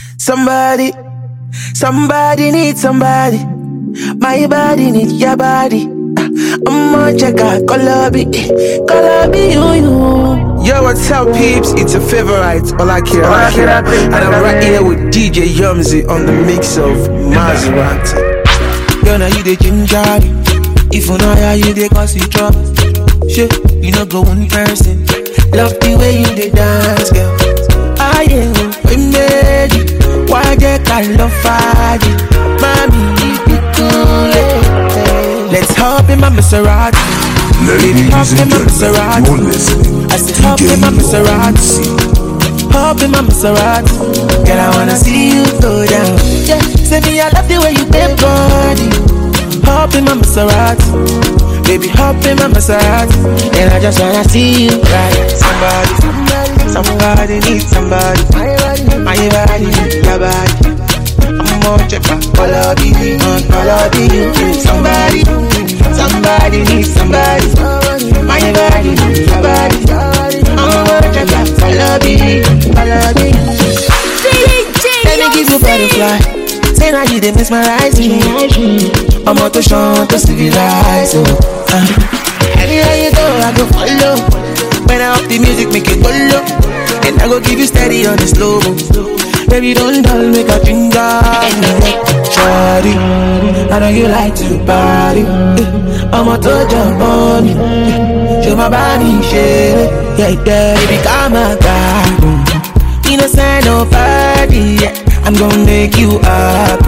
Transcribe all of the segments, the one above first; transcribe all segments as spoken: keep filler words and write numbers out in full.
Somebody, somebody needs somebody. My body needs your body. I'm on check out, color be, color be you, you. Yo, what's up, peeps? It's your favorite, Olakira, Olakira, and I'm right here with D J Yumzy on the mix of Maserati. Yo, now you the ginger. If you know how you dey cause you trouble. Shit, you know go one person. Love the way you dey dance, girl. I am we made it. Why they can't love fight it? Mommy, be cool, yeah. Let's hop in my Maserati. Baby, hop in my Maserati. I said hop in my Maserati. Hop in my Maserati. Girl, I wanna see you go down. Yeah, say me I love the way you bend body. Hop in my Maserati. Baby, hop in my Maserati. And I just wanna see you ride. Somebody, somebody needs somebody. My body, your body. I'm on check out, color be you, color be you. Somebody, somebody needs somebody. My body, your body. I'm on check out, color be you, color be you. Let me give you butterfly. Say now you dey mesmerize me. I'm out to show to civilize. Uh. Anywhere you go, I go follow. When I up the music, make it go low. And I go give you steady on the slow. Baby, don't dull, make a ginger. Shawty, I know you like to party. I'm out to jump on you. Show my body, shit. Yeah, yeah, baby, come on, God. You know, say no party. Yeah. I'm gonna make you happy.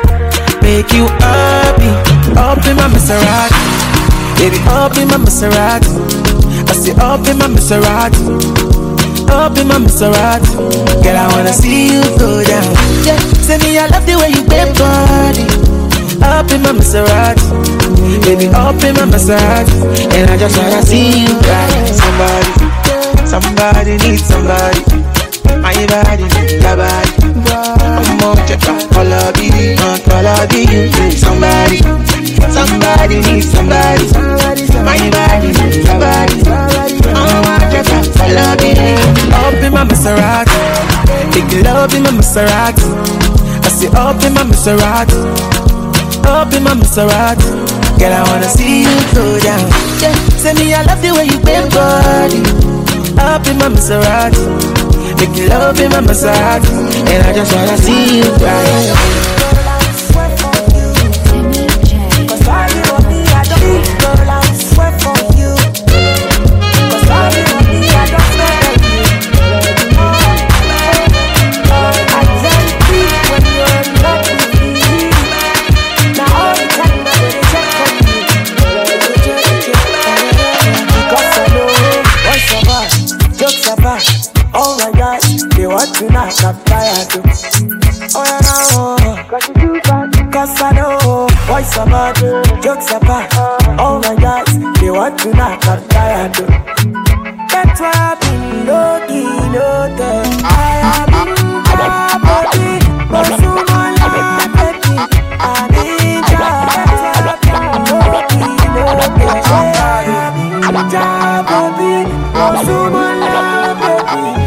Make you happy. Up in my Maserati. Baby, up in my Maserati. I say up in my Maserati. Up in my Maserati. Girl, I wanna see you go down. Yeah, say me I love the way you bend body. Up in my Maserati. Baby, up in my Maserati. And I just wanna see you ride. Somebody, somebody needs somebody. My body, your body. I'm on check out, color be you, color be you. Somebody, somebody needs somebody. My body, your body. I'm on check out, color be you. Up in my Maserati, big love in my Maserati. I say up in my Maserati, up in my Maserati. Girl, I wanna see you go down. Yeah, say me I love the way you bend body. Up in my Maserati. Make love in my Maserati. And I just wanna see you ride. Cause all you want me, I don't need to girl, I swear for you. Cause all you want me, I don't swear for you. I tell you when you're not with me. Now all the time I really check on you. Because I know what's about, jokes about. Oh my God, they want to knock up tired too. Oh yeah, no, cause you do bad. Cause I know, voice about, jokes about. Oh my God, they want to knock up tired too. That's why I've been low-key, low-key. I have been bad, but soon I'll not take it. I need ya. That's why I've been low-key, low-key. I have been bad, but soon I'll not take it.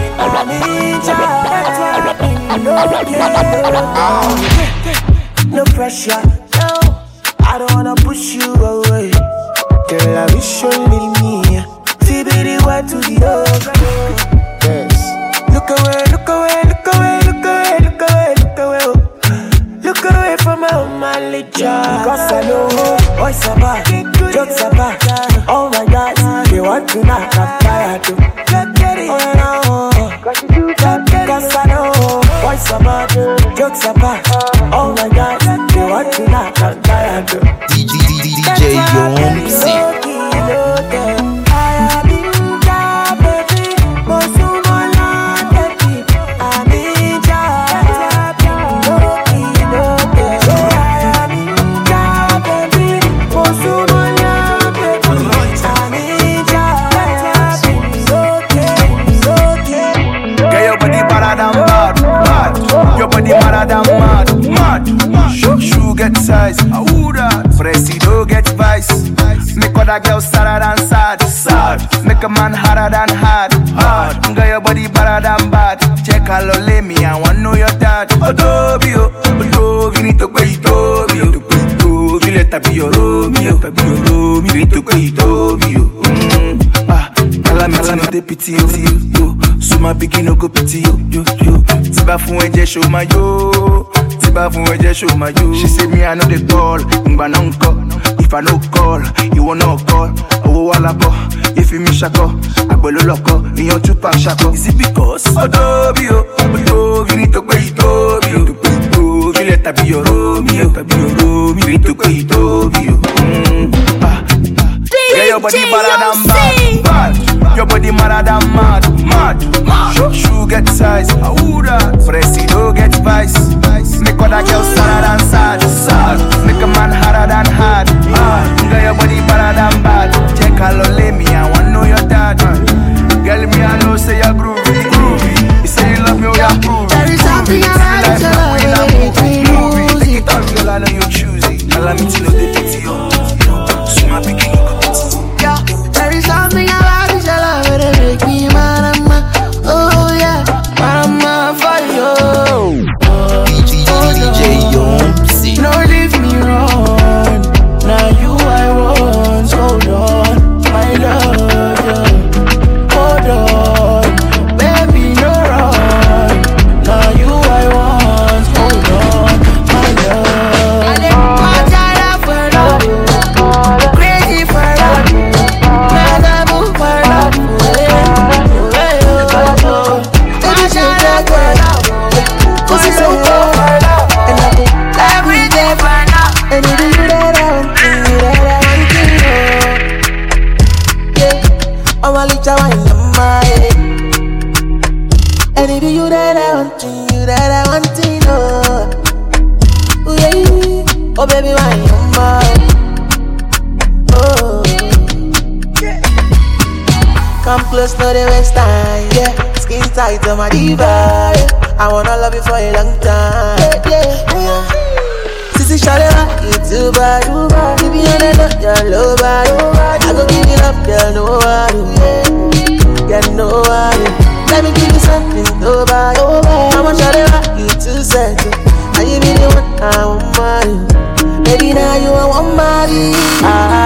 No pressure, no. I don't wanna push you away. Girl, I wish you leave me. See, baby, where to the other. Yes. Look away, look away, look away, look away, look away, look away. Look away from my home, my little. Cause I know voice about, jokes about. Oh my God, they want to knock up tired too. Oh no. Cause I know voice about, jokes about. Oh my God, they want to knock out tired. D J Yumzy. I have been down, baby, but soon I'll not get it. I need ya. I have been down, baby, but soon I'll not get it. I need ya. Get your body better than bad, bad. Your body better than mad, mad. Shoe, shoe get size, who that? Presido get vice. Make other girls sadder than sad, sad. make a man harder than hard. Hard, girl, your body better than bad. Check how low lay me, I want know your dad. Odobio, Odobio, need to pay Odobio. Odobio, let that be your Romeo. Let that be your Romeo, need to pay Odobio. Ah, tell me, tell me, they pity you, yo. So my pikin no go pity you, yo, yo. Tiba fun eje show my yo. Tiba fun eje show my yo. She say me I know the call, ngba no call. If I no call, you will not call. Owo wala ko, if you miss shako, agbelo loko, iyan tupa shako. Is it because Odobio, Odobio, need to pay Odobio, to pay Odobio, let that be your Romeo, let that be your Romeo, need to pay Odobio. Ah, yeah, your body better than bad, bad. Your body madder than mad, mad. Shoe shoe get size, who that? Presido get vice. Make other girls sadder than sad, sad. Make a man harder than hard, hard. Girl, your body better than bad. Check how low lay me, I want know your dad. Girl, me I know say you're groovy, groovy. You say you love me, oh yeah, groovy. There is something about your love that makes me lose it. Take it off, girl, I know you choose it. Allow me to know the pity, oh. So my picking you go pity. Yeah, there is something about your love that makes me mad, mad. Oh yeah, mama for you. Oh, D J Yompsy. no leave me wrong. Now you I want. Hold on, my love. Yeah. Hold on, baby, no run. Now you I want. Hold on, my love. I'm tired for love, crazy for love, mad about for love. Baby, shake that girl, cause it's so hard. And I think every day for love. And you do that I want to, that I want to know. Yeah, I'm a little wine in my head. And you do you that I want to, you that I want to know. Ooh, yeah. Oh baby, why you mine? Oh, come close, no they waste time. Yeah, skin tight to my diva. Yeah. I wanna love you for a long time. Yeah, yeah, yeah. Sissy Shalala, you too bad. Give me another, you're low bad. I go give you love, girl, nobody. Yeah, nobody. Let me give you something, nobody. I'm a Shalala, you too sad. And you be the one I want marry. Baby, now you I want marry. Ah,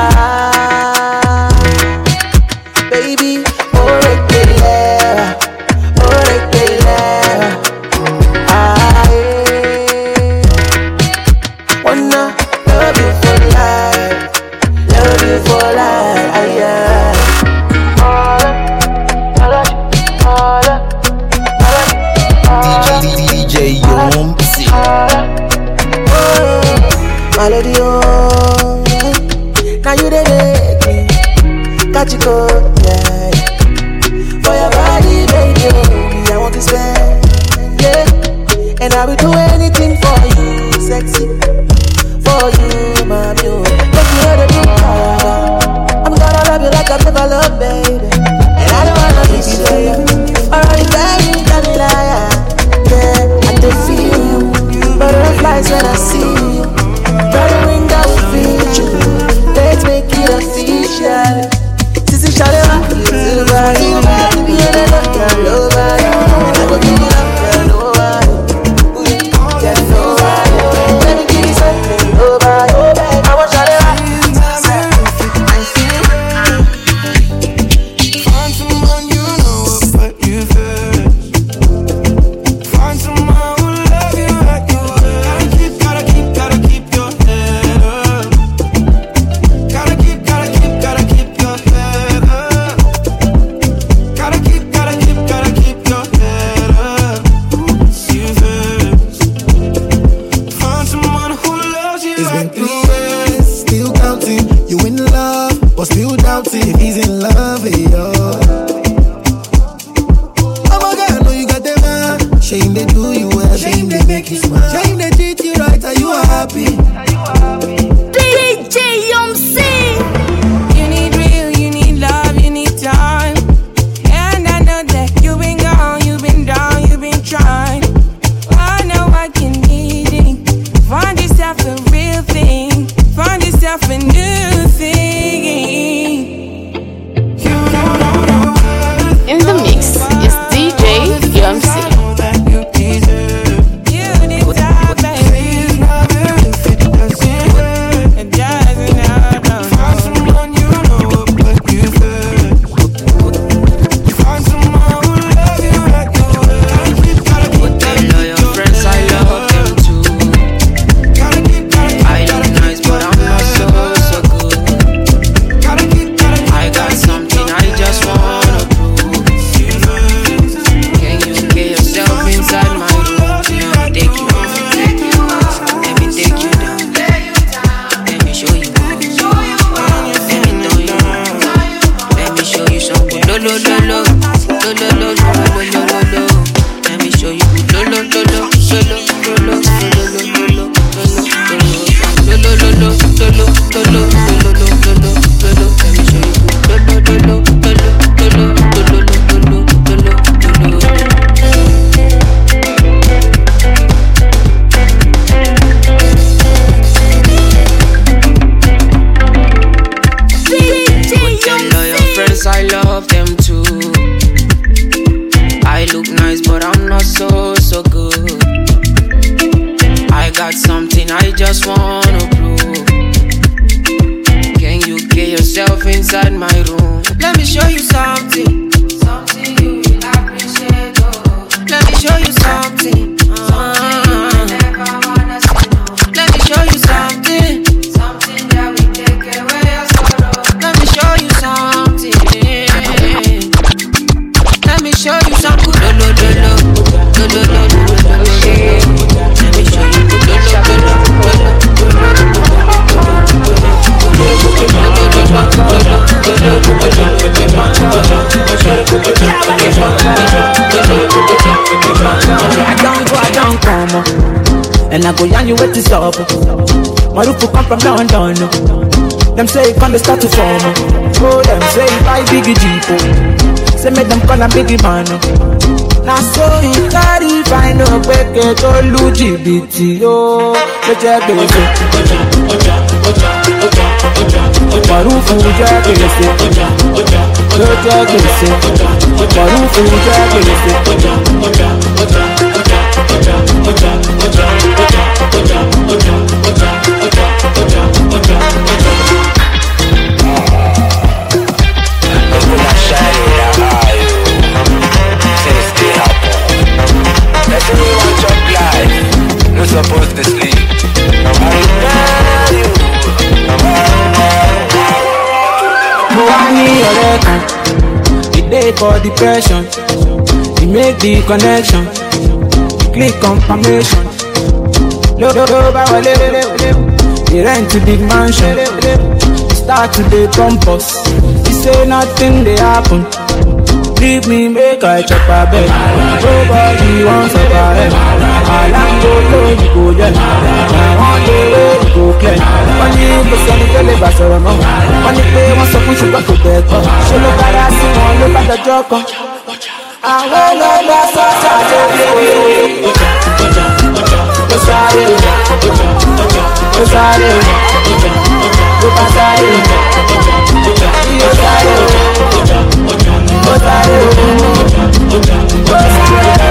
baby, oh, right there. Oh, right there. Ah, yeah. Wanna love you for life, love you for life, ah, yeah. D J Yompsy. Melody, oh, now you the make me catch you go, yeah. For your body, baby, oh, I want to spend, yeah. And I will do anything for you, sexy. For you, mommy, oh. Make you hear the blue color. I'm gonna love you like I've never loved, baby. And I don't wanna be you. Alright, baby, tell me liar. Yeah, I do feel you. Butterflies when I see you. Try to ring that feature. Let's make it official. Sissy Shalala, you too bad. You be a little girl, nobody. I go give you love, girl, nobody. Yeah, nobody. Let me give you something, nobody. and I go yarn you where to stop. Marufu come from London. Them say it can't start to form. Oh, them say buy biggie jeep. Say make them call a biggie man. Now so you carry find no break it to lose G B T. Oh, let's check it. Marufu check it. Let's check it. Marufu check Supposed to sleep. It day for depression. You make the connection. You click confirmation. Look over, you rent to big mansion. You start to the compass. You say nothing they happen. Leave me make I chop a bed. Nobody wants a bed. I like go low, you go yeah. I want the way you go clear. When you go send it to the bass or no. When you play one song, you got to get up. Show look at us, you want look at the joke. I will not last us out of you. Go sorry, go sorry, go sorry, go sorry. What's that? What's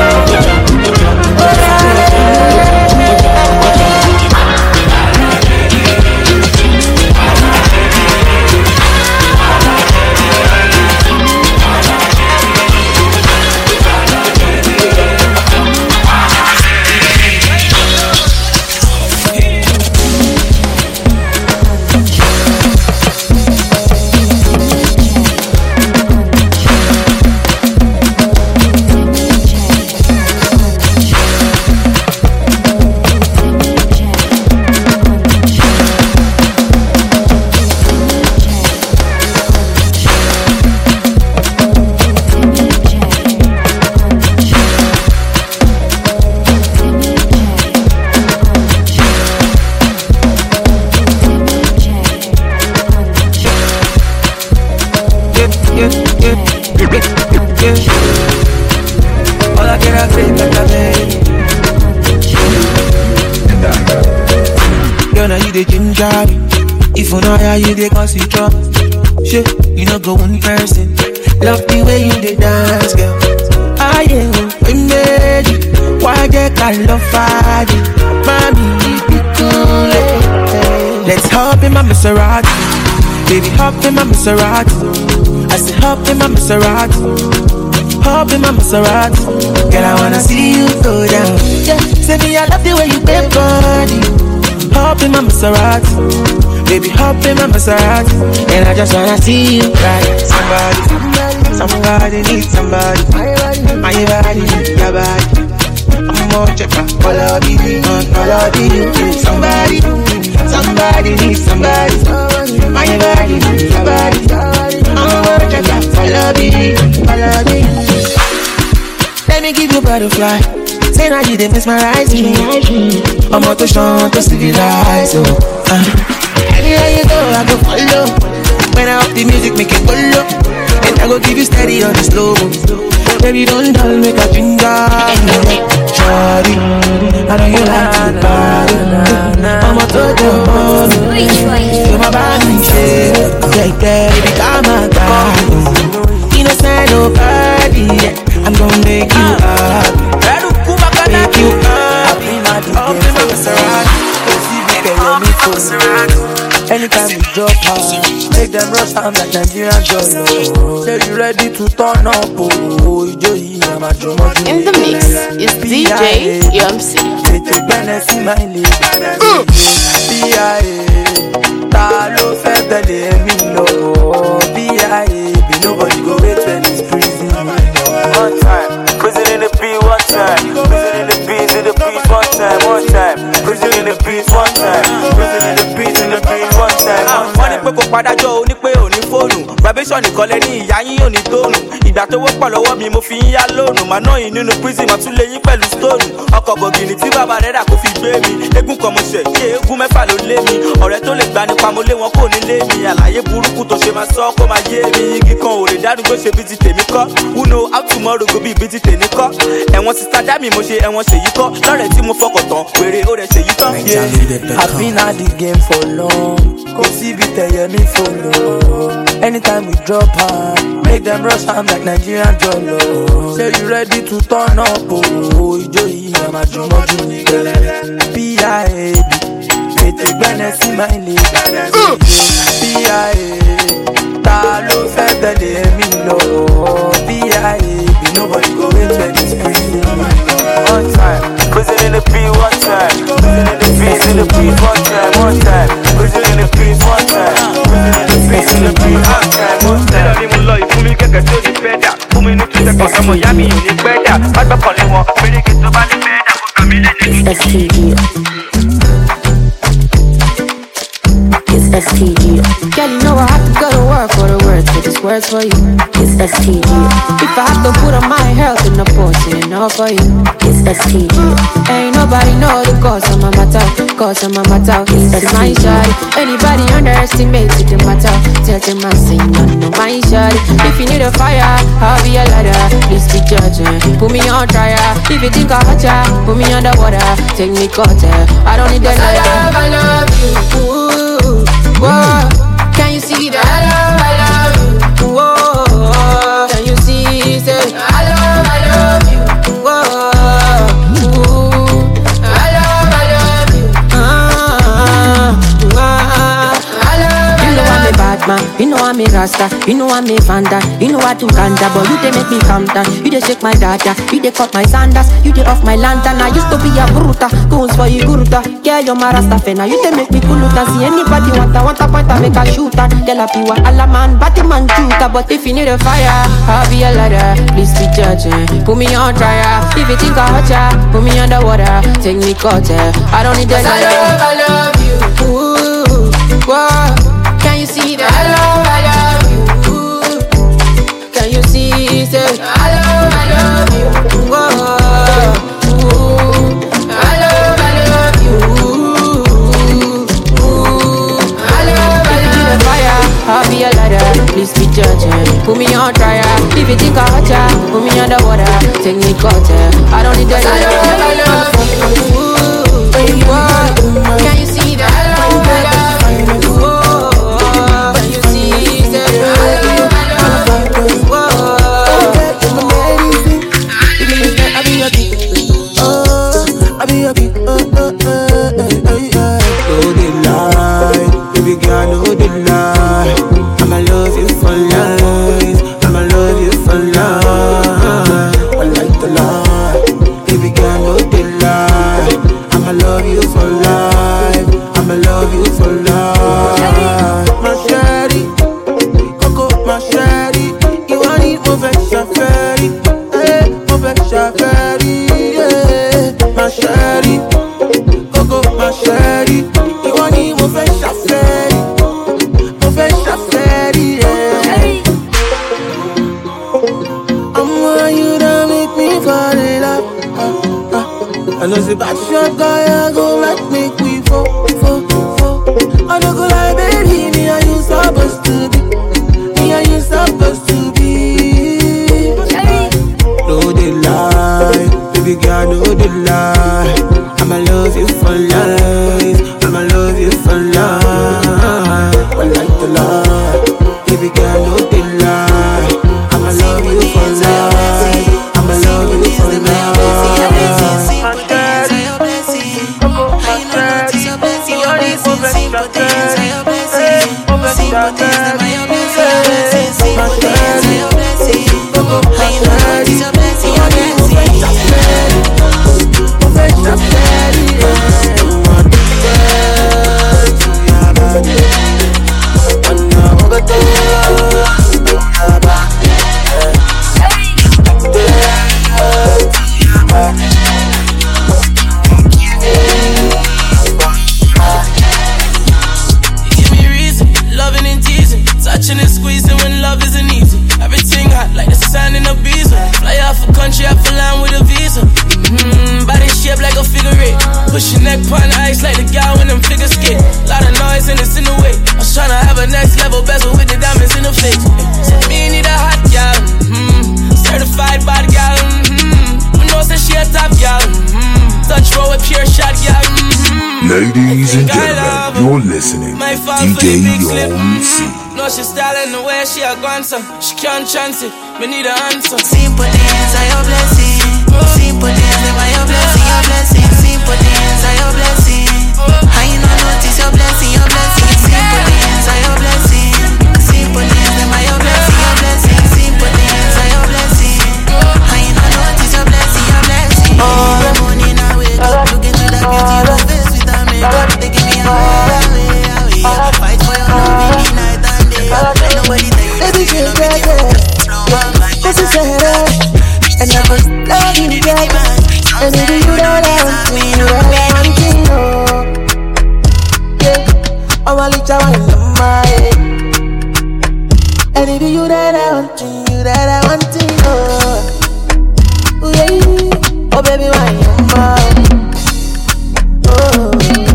if you know how you dey cause you drop, shit, you know go one person. Love the way you dey dance, girl. I am we made you. Why get I love Friday? Mommy, be cool. Let's hop in my Maserati, baby, hop in my Maserati. I say hop in my Maserati, hop in my Maserati. Girl, I wanna see you go down. Yeah, say me I love the way you bend body. Hop in my Maserati, baby, hop in my Maserati, and I just wanna see you right. Somebody, somebody needs somebody. My body, your body. I'm more checker, follow me, follow me. Somebody, somebody needs somebody. My body, your body. I'm more checker, follow me, follow me. Let me give you butterfly. Say now you dey mesmerize me. I'm out to shine to civilize, oh. uh. Anywhere you go, I go follow. When I up the music, make it go low. And I go give you steady on the slow. Baby, don't dull, make a finger. Shawty, I know you like to party. I'm out to the body. You're my body, shit. Take that, baby, come on, God. Innocent, nobody, yeah. I'm gonna make you happy. Make you happy, up in my Maserati. Anytime you drop high, make them rush time like Nigerian Jolo. Say you ready to turn up, oh, you joy, I'm a drummer. In the mix is D J M C. Take Benessy, my lady. B I A, Talo said that they me no. B I A, be nobody go wait when it's freezing. One time, prison in the beat, one time. Prison in the beat, in the beat, one time, one time. Prison in the beat, one time. Prison in the beat, in the beat, one time. Wọ́n ní pé kò padà jọ onípé òní fóònù. Vibration nìkan lẹ́ni ìyá yín òní tóònù. ìgbà tó wọ́pọ̀ lọ́wọ́ mi mo fi ń yá lónù màá náà yín nínú prison màá tún lé yín pẹ̀lú stone ọkọ̀ bọ̀gìnì tí bàbá rẹ̀ rà kó fi gbé mi eégún kan mo ṣẹ̀ kí eégún mẹ́fà ló lé mi ọ̀rẹ́ tó lè gbà nípa mo lé wọn kò ní lé mi àlàyé burúkú tó ṣe máa sọ kó máa yé mi igi kan ò lè dádúgbò ṣe bí ti tèmi kọ́ who know how tomorrow go be bí ti tèmi kọ́ ẹ̀wọ̀n sista dá mi mo ṣe ẹ̀wọ̀n ṣèyí kọ́ lọ́rẹ̀ tí mo fọkàn tán wèrè ó rẹ̀ ṣèyí tán. I've been at the game for long, kò síbi tẹ̀yẹ mi follow. Anytime we drop hand, make them rush am like Nigerian jollo. Say you ready to turn up, oh, ìjọ yìí ẹ̀ máa jùmọ̀ jù ní gẹ̀lẹ́. P I A B, ètè gbẹ́nẹ̀ sí máa ń lè gbẹ́nẹ̀ sí. P I A B, ta ló fẹ́ tẹ̀lé mi lọ? P I A B, nobody go wait for this free. One time, prison in the beat one time, prison in the beat in the beat one time, one time, prison in the beat one time, prison in the beat in the beat one time, one time. Lẹ́nu ni mo lọ ìfún mi kẹ̀kẹ́ tó ní fẹ́ dà, fún mi ní two seconds ọmọ ìyá mi ò ní pẹ́ dà, má gbọ́kànlé wọn, méjèèjì tó bá ní fẹ́ dà, kó kàn mí lẹ́nu. S T G. It's S T G. Girl, you know I have to go to work for the words, but this word's for you. It's S T G. If I have to put on my health in the portion, all for you. It's S T G. Ain't nobody know the cause of my matter, cause of my matter. It's my shawty. Anybody underestimates it, the matter. Tell them I say no, no, my shawty. If you need a fire, I'll be a ladder. Please be judging. Put me on trial. If you think I hurt ya, put me underwater. Take me cutter. I don't need that. I love, I love you. Ooh, whoa. Can you see that? I love, I love you. Whoa. Can you see? Say, I love, I love you. Whoa. Ooh. I love, I love you. Ah, ah. I love, I love you. You know I'm a bad man. You know I'm a rasta. You know I'm a fanda. You know I do ganja, but you they make me calm down. You they shake my data. You they cut my sandals. You they off my lantern. I used to be a bruta. Goons for you guruta. Girl, you're my rasta fena. You they make me kuluta. See anybody want a want a point, I make a shooter. Tell a piwa alla man, batty man shooter. But if you need a fire, I'll be a ladder. Please be judging. Put me on trial. If you think I hurt ya, put me underwater. Take me cutter. I don't need that. I love, I love you. Ooh, whoa. Can you see that? I love, I love you. Ooh. Can you see? Say, I love, I love you. Whoa. Ooh. I love, I love you. Ooh. I love, I love you. Fire, I'll be a ladder. Please be judging. Put me on trial. If you think I hurt ya, put me underwater. Take me cutter. I don't need that. I love, I love you. Ooh. Whoa. Can you see that? I love, I love you. Whoa. I know the bad shot guy, I go like make we fall, fall, fall. I don't go like baby, me and you supposed to be, me and you supposed to be. No they lie, baby girl, no they lie. I'ma love you for life, I'ma love you for life. I like the lie, baby girl, no they lie. I'ma love you for life, I'ma love you for life. Push your neck upon the ice like the guy when them figures skate. Lot of noise and it's in the way. I was tryna have a next level bezel with the diamonds in the face. Said me need a hot gal, mm-hmm. Certified bad gal, mm-hmm. We know that she a top gal, mm-hmm. Touch roll with pure shot gal, mm-hmm. Ladies and gentlemen, you're listening to D J Young C. No, she styling the way she a gone, so she can't chance it. Me need an answer. Simple things are your blessing. Simple things are your blessing, your blessing. Simple things are your blessing. How you not notice your blessing, your blessing. Simple things are your blessing. Simple things are your blessing, your blessing. Simple things are your blessing. How you not notice your blessing, your blessing. Every morning I wake up, look into that beautiful face with a makeup. They give me away, away, away. Fight for your love in the night and day. Ain't nobody tell you that you don't make it. This is a headache, and I was loving you, and if you don't want me, you don't want to know. Yeah, I'm a little one in my head, and if you don't want to, you don't want to know. Yeah, oh baby, why you mine? Oh,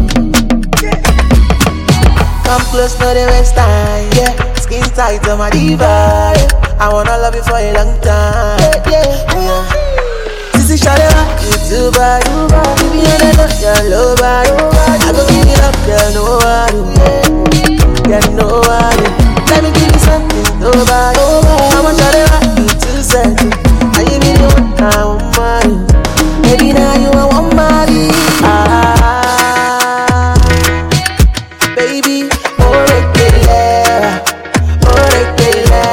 come close, no the waste time. Yeah, skin tight on my diva. Yeah. I wanna love you for a long time. Yeah, yeah, yeah. Sissy Shalewa, you too bad. Give me another, you're low bad. I go give it up, girl, no one. Girl, no one. Let me give you something, no bad. I'm a Shalewa, you too sexy. I give me the one, I want money. Maybe now you want money. Ah, baby, oh, regular, oh, regular.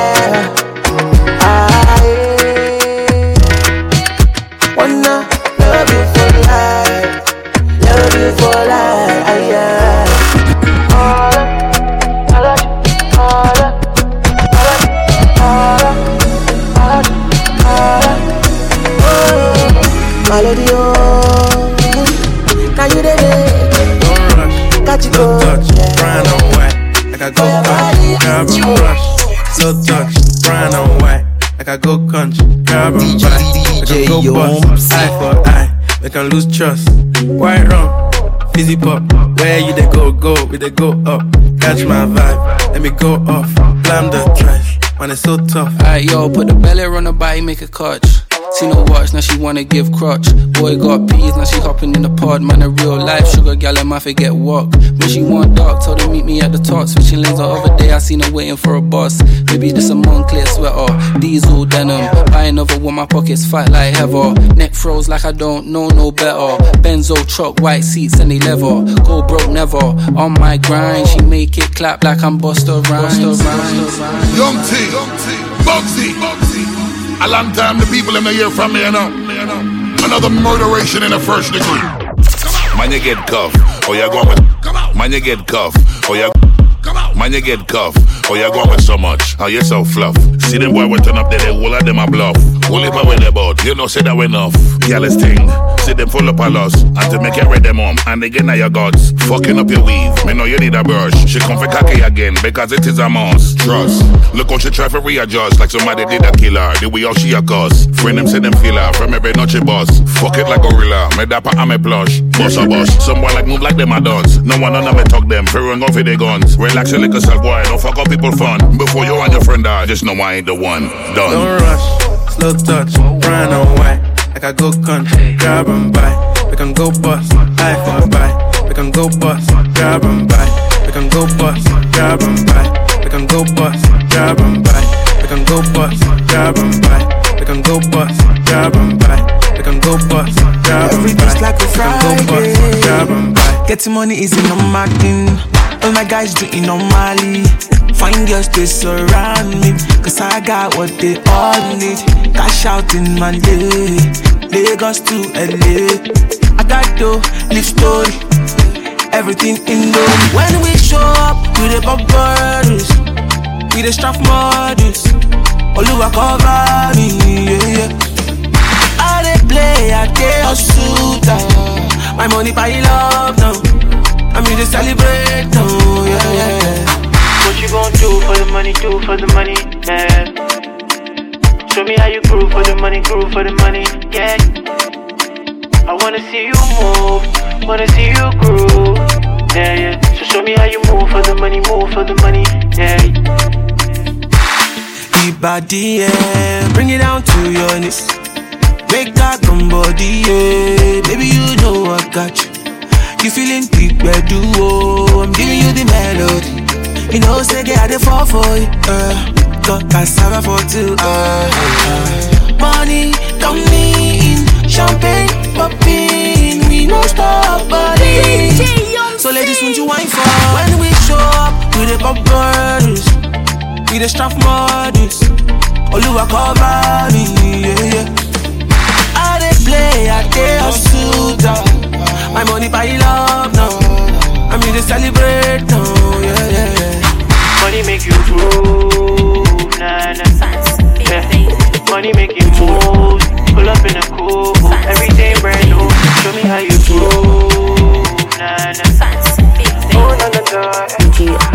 Melody, oh, now you did it. Don't rush, got you go. Touch, brown on white, like I go country. Carbon brush, slow touch, brown on white, like I go country. Carbon brush, like I go bust, eye for eye, make I lose trust. White rum, fizzy pop, where you they go, go, we they go up. Catch my vibe, let me go off, blam the trash, man it's so tough. Alright yo, put the belly on the body, make a catch. See no watch, now she wanna give crutch. Boy got peas, now she hopping in the pod. Man a real life sugar gal and my forget walk. When she want dark, told her meet me at the top. Switching lanes the other day, I seen her waiting for a bus. Maybe this a Moncler sweater, diesel denim. Buy another one, my pockets fight like heather. Neck froze like I don't know no better. Benzo truck, white seats and they leather. Go broke never, on my grind. She make it clap like I'm Busta Rhymes. Young T, Bugsy, Bugsy. A long time the people in the hear from me, you know. Another murderation in the first degree. Man, you get cuffed, or you going with. Man, you get cuffed, or you. Man, you get cuffed, or you going with so much. Oh, you're so fluff. See them boy we turn up there, they all of them a bluff. All if I with the boat, you know, say that we enough. Careless thing, see them full up a loss. And to make it read them home, and they get now your guts. Fucking up your weave, me know you need a brush. She come for cocky again, because it is a must. Trust, look how she try to readjust. Like somebody did a killer, the way how she a cause. Friend them say them feel her, from every noche boss. Fuck it like gorilla, me dapper and me plush. Boss a boss, someone like move like them a dance. No one on me talk them, free run go for their guns. Relax your little self, boy, don't fuck up people fun. Before you and your friend die, just know I ain't the one. Done. Don't rush, slow touch, brown on white, like I go country, grab and buy. We can go bust, eye for buy. We can go bust, grab and buy. We can go bust, grab and buy. We can go bust, grab and buy. We can go bust, grab and buy. We can go bust, grab and buy. We can go bust, grab and buy. Every day's like a Friday. Grab and buy. Getting money isn't no my thing. All my guys do it normally. Find girls they surround me, cause I got what they all need. Cash out in my day, Lagos to L A. I got to live story, everything in the. When we show up, we the pop birds, we the straff models. Oluwa cover me, yeah, yeah. I dey play, I dey hustle, my money pile up now. I'm here to celebrate now, yeah, yeah. What you gon' do for the money, do for the money, yeah. Show me how you groove for the money, groove for the money, yeah. I wanna see you move, wanna see you groove. Yeah, yeah. So show me how you move for the money, move for the money. Yeah. Body, yeah, bring it down to your knees. Make that come body, yeah. Baby, you know I got you. You feeling deep, I do. Oh, I'm giving you the melody. You know, say, get out the fall for you. Uh, got cassava for two. Uh, uh. Money coming, champagne popping. We no stop, buddy. So, ladies, won't you wine for? When we show up, we the pop bottles. We the straff models. Oluwa cover me, yeah, yeah. I dey play, I dey hustle down. My money buy love now. I'm here to celebrate now, yeah, yeah, yeah. Money make you groove, nah, nah. Yeah. Money make you move. Pull up in a coupe, everything brand new. Show me how you groove, nah, nah. Oh, nah, nah, nah.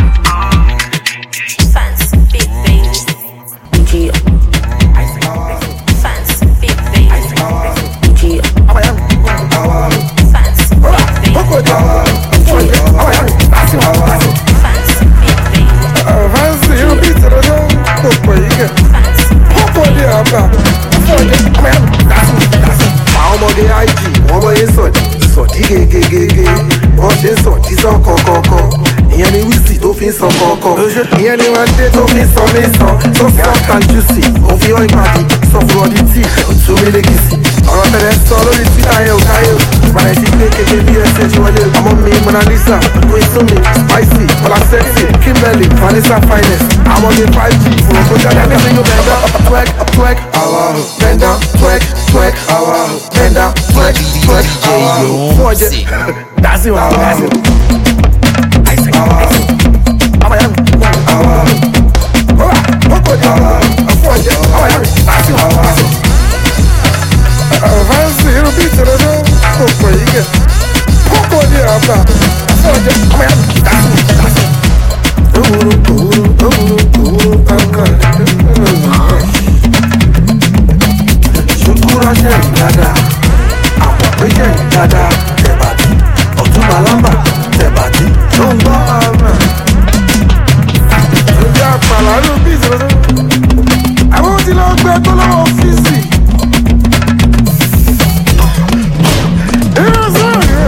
ọmọdé I G wọ́n bọ́ yé sọ̀dí sọ̀dí gégégégé wọ́n ṣe sọ̀dí sàn kọ̀ọ̀kọ̀ọ̀kan ìyẹn ni wíìsì tó fi ń sàn kọ̀ọ̀kan ìyẹn ni wọ́n dé tó fi ń sàn mí sàn tó soft and juicy òfin ọ̀ ìpàdé sọ fún ọdí tí òtún mílíkì sí ọ̀rọ̀ tẹ̀lé sọ lórí twitter yẹn ò káyọ̀ bàrẹ̀ sí pé kéke bí ẹsẹ̀ ti wọlé ọmọ mi Mona Lisa Quintomi Spicy Ọlá Sexy Kimberly Vanessa Finest àwọn mi five G fún ọkọ̀ jáde ní single bender twerk twerk our bender twerk twerk our bender twerk twerk our fún ọjẹ́ dásí wọn dásí wọn. Àwọn yẹn àwọn ọ̀rọ̀ ọkọ̀ jẹ́ fún ọjẹ́ àwọn yẹn dásí wọn dásí wọn. Fancy irú bí ìtẹ̀lẹ́ náà kò pọ̀ yìí kẹ̀. Kókó ní àbá fún ọjọ́ ọmọ yẹn dásí dásí. Owóró owóró owóró owóró kankan. Ṣùkúrọ̀ ṣe ń dáadáa, àpapọ̀ ṣe ń dáadáa. Tẹ̀bàtì, ọ̀túnba lámbà, tẹ̀bàtì, ló ń gbọ́ àmà. Ṣèjì àpàlà irú bí ìtẹ̀lẹ́ náà. Àwọn tí lọ gbẹ tó lọ́wọ́ ọ́fíìsì. Here's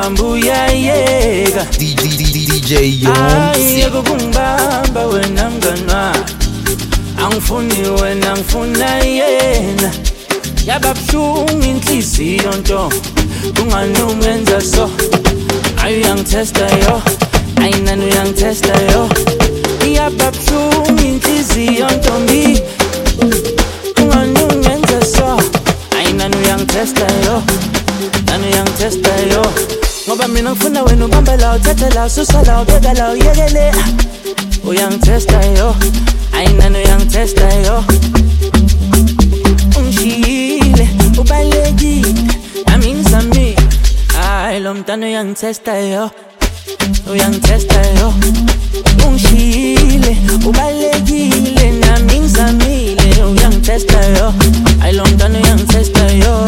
mbuyayeka D J Yomsi. ayeke kungibamba wena mngani angifuni wena ngifuna yena yaba buhlungu inhliziyo nto kungani ungenza so ayu uyangitesta yo ayinani uyangitesta yo yaba buhlungu inhliziyo ntombi kungani ungenza so ayinani uyangitesta yo nani uyangitesta yo ngoba mina ngifuna wena ubamba la uthatha la ususa la ubeka la uyekele uyangitesta yo ayinani uyangitesta yo ungishiyile ubalekile nami ngizamile hayi lo mntana uyangitesta yo uyangitesta yo ungishiyile ubalekile nami ngizamile uyangitesta yo hayi lo mntana uyangitesta yo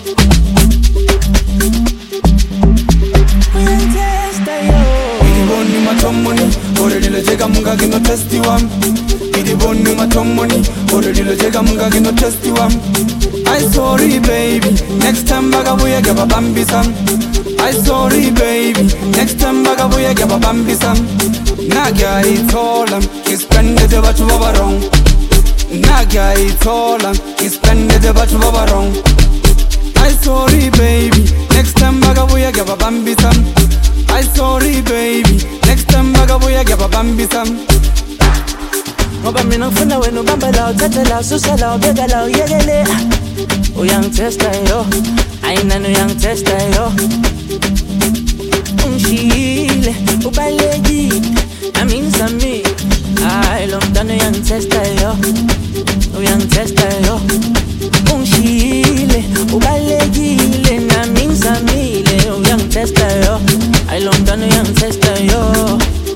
Chega munga kino testi wam Idi boni matomoni Oro dilo chega munga kino testi wam I sorry baby Next time baga buya gaba bambi sam I sorry baby Next time baga buya gaba bambi sam Naga itolam Kispende de batu babarong Naga itolam Kispende de batu babarong I sorry baby Next time baga buya gaba bambi sam I sorry baby Next time baga buya gaba bambi sam ngoba mina ngifuna wena ubamba la uthatha la ususa la ubeka la uyekele uyangitesta yo ayinani uyangitesta yo ungishiyile ubalekile nami ngizamile hayi lo mntana uyangitesta yo uyangitesta yo ungishiyile ubalekile nami ngizamile uyangitesta yo hayi lo mntana uyangitesta yo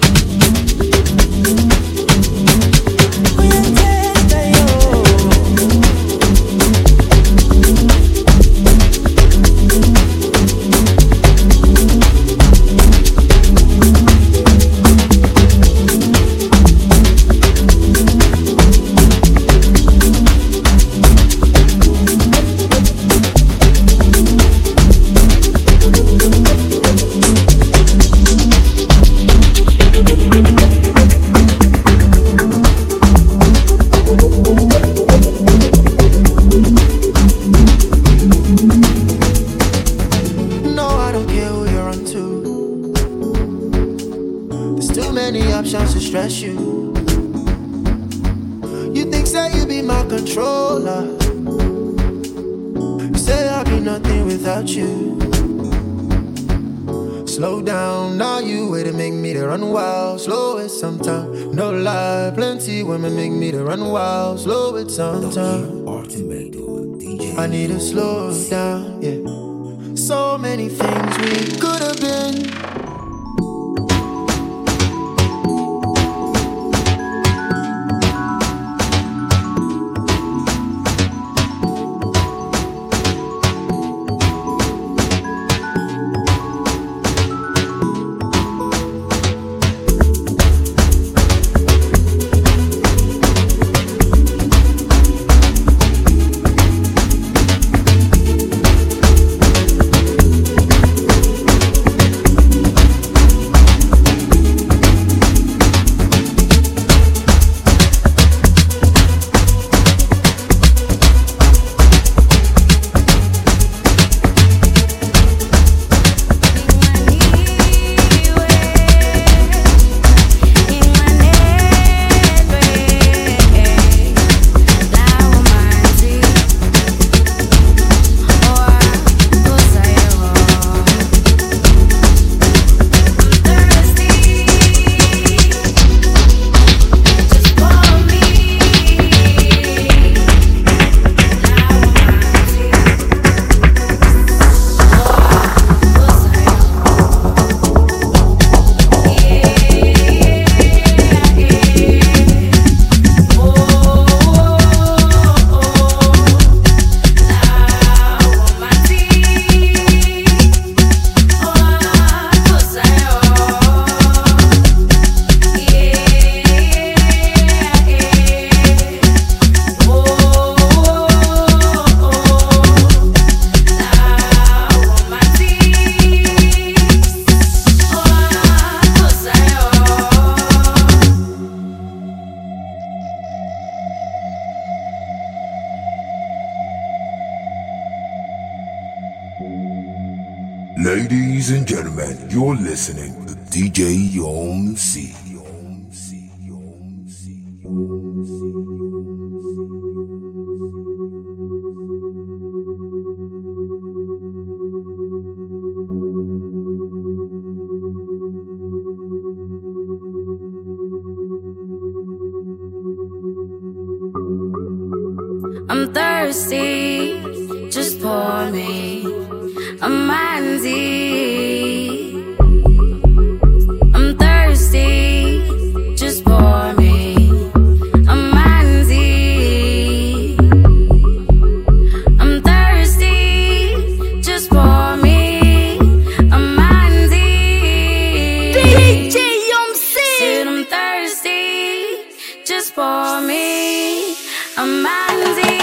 I need to slow down, yeah. So many things we could have been. Ladies and gentlemen, you're listening to D J Yom C. I'm thirsty, just pour me a manzi. I'm thirsty, just pour me a manzi. I'm thirsty, just pour me a manzi. D J Yom C. Said I'm thirsty, just pour me a manzi.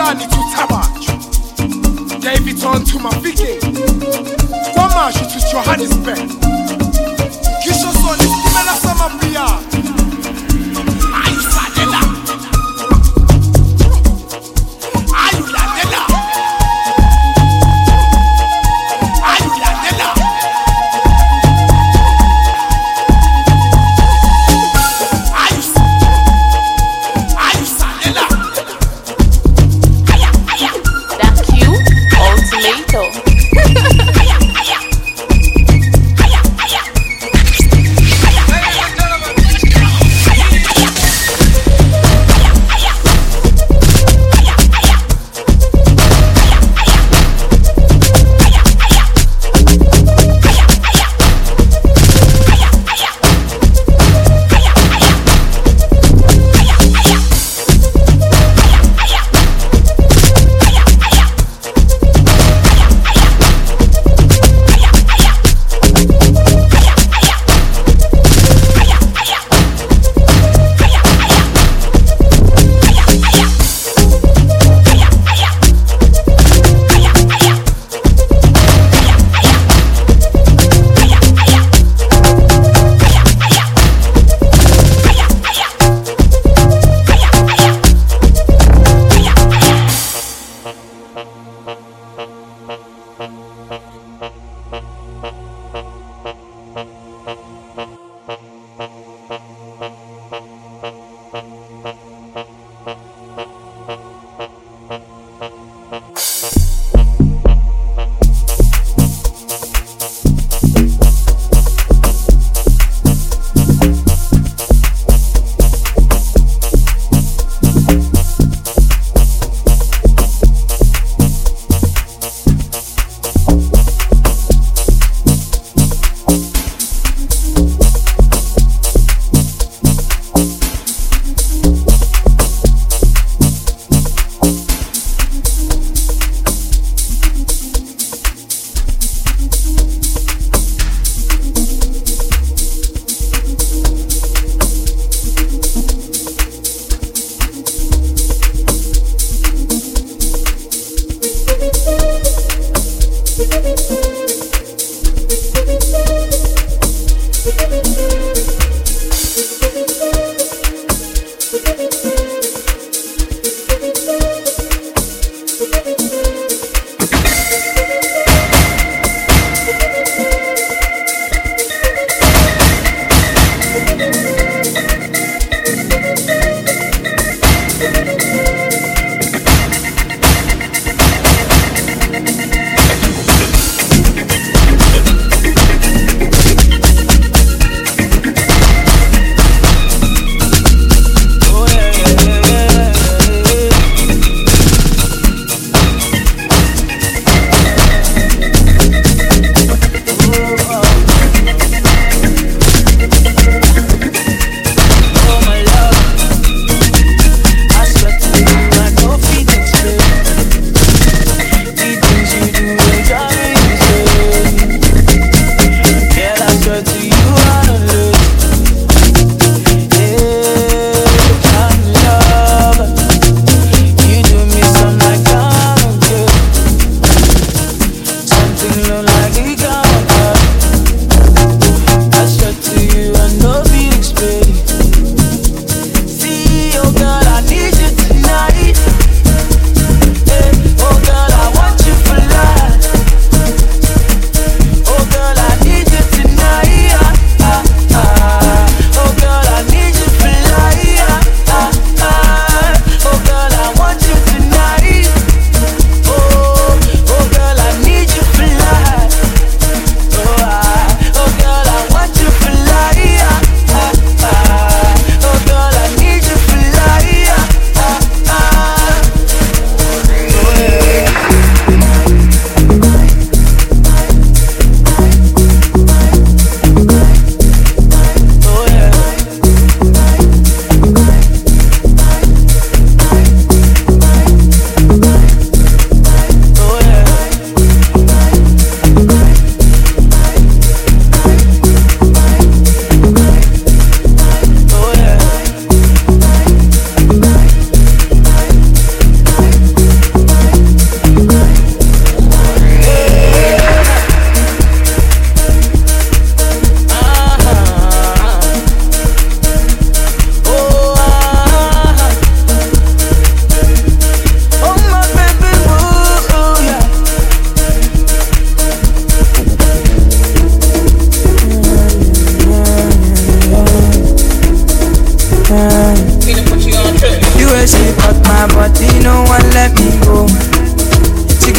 Fulani to Tabach. Gave it on to my Vicky. Kwama should to Johannesburg. Kisho son is Kimela Samapia. Ayu Sadela. Ayu Ladela. Ayu Ladela. Ayu Ayu Sadela. Aya aya. That cute old tomato.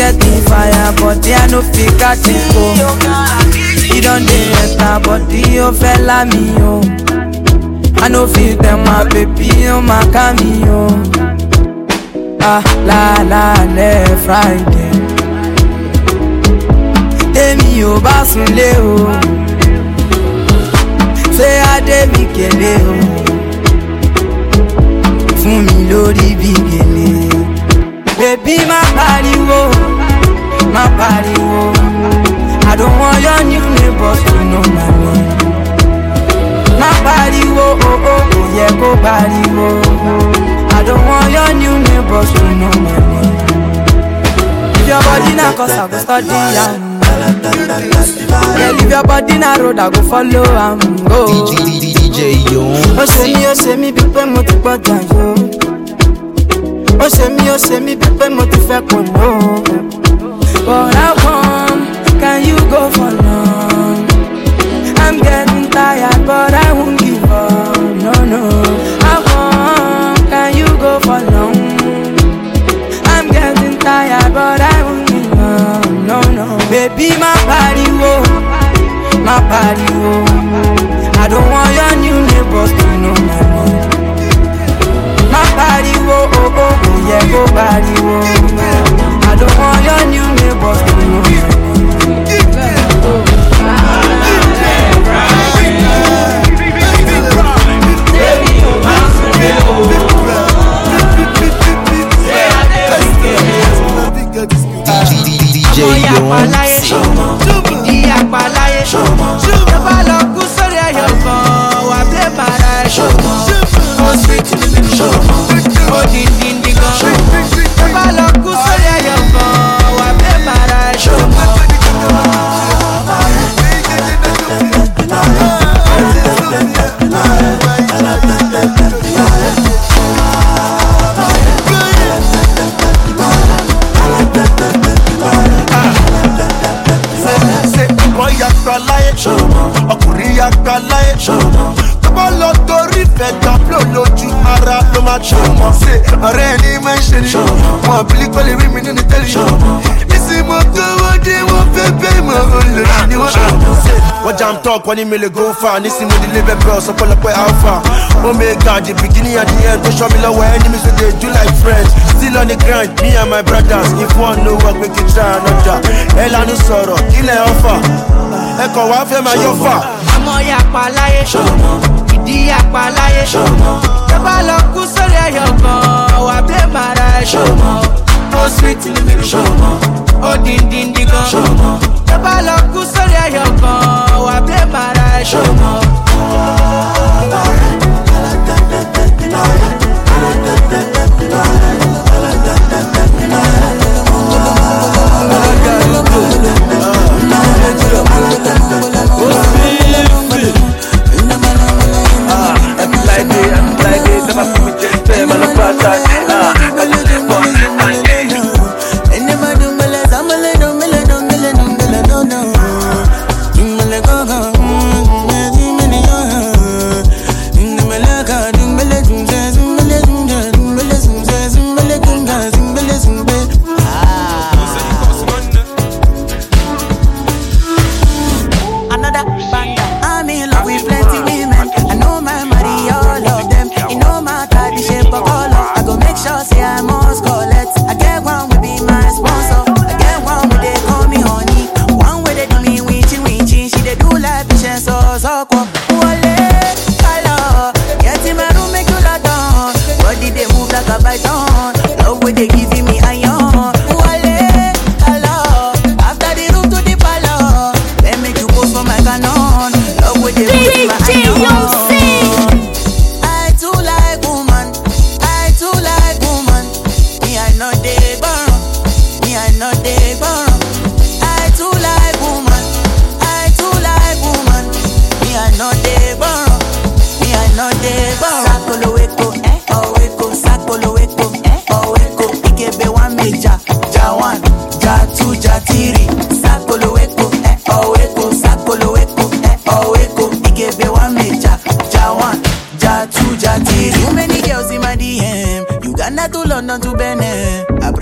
get the fire, but I no fit catch it go. You don't dey enter, but you fella me yo. I no fit tell my baby you my cameo. Ah la la le Friday. Emi o ba sunle o. Say ade mi kele o. Fún mi lórí bí gèlè. Baby má pariwo, má pariwo. I don't want your new neighbors to know my name. Má pariwo, oh oh oh yeah go pariwo. I don't want your new neighbors to know my name. If your body na cause I go study am. Girl, if your body na road I go follow am. Go D J Yo. Oh say me, oh say me, bí pé mo ti gbọ́dọ̀ yo. Oh say me, oh say me, bí pé mo ti fẹ́ kò lọ. But I want, can you go for long? I'm getting tired, but I won't give up. No, no. I want, can you go for long? I'm getting tired, but I won't give up. No, no. Baby, my body, whoa, my body, whoa. I don't want your new neighbors to know my name. My body, whoa, oh, oh, oh, yeah, go body, whoa. I don't want your new neighbors to know my name. D J Yo. Ìdí àpáláyé tó bá lọ kú sórí ẹyọ kan wà pé màrà ẹ̀ ó sweet ó dídí gan tó bá lọ kú sórí ẹyọ kan wà pé màrà ẹ̀ ọkùnrin yàgbá láyé tó bá lọ torí fẹ̀tà flow lójú ara ló máa tó mọ̀ sí ọ̀rẹ́ ẹni máa ń ṣe ni wọn àbílí pẹ̀lú rí mi nínú tẹ́lẹ̀ nísìnyí mo kówó dé wọn fẹ́ bẹ́ẹ̀ mọ̀ olè ni wọ́n wọ́n jam talk wọ́n ní mi lè go far nísìnyí mo délé bẹ́ẹ̀ bẹ́ẹ̀ ọ̀sọ́pọ̀lọpọ̀ alpha omega the beginning and the end tó ṣọ́ mi lọ́wọ́ enemies wey dey do like friends still on the grind me and my brothers if one no work make you try another ẹ lanu sọ̀rọ̀ kílẹ̀ ọ̀fà ẹ kàn wá fẹ́ máa yọ fà. ọmọ yàpá láyé ìdí yàpá láyé tó bá lọ kú sórí ẹyọ kan wà pé màrà ẹ̀ ó sweet ó dídí gan tó bá lọ kú sórí ẹyọ kan wà pé màrà ẹ̀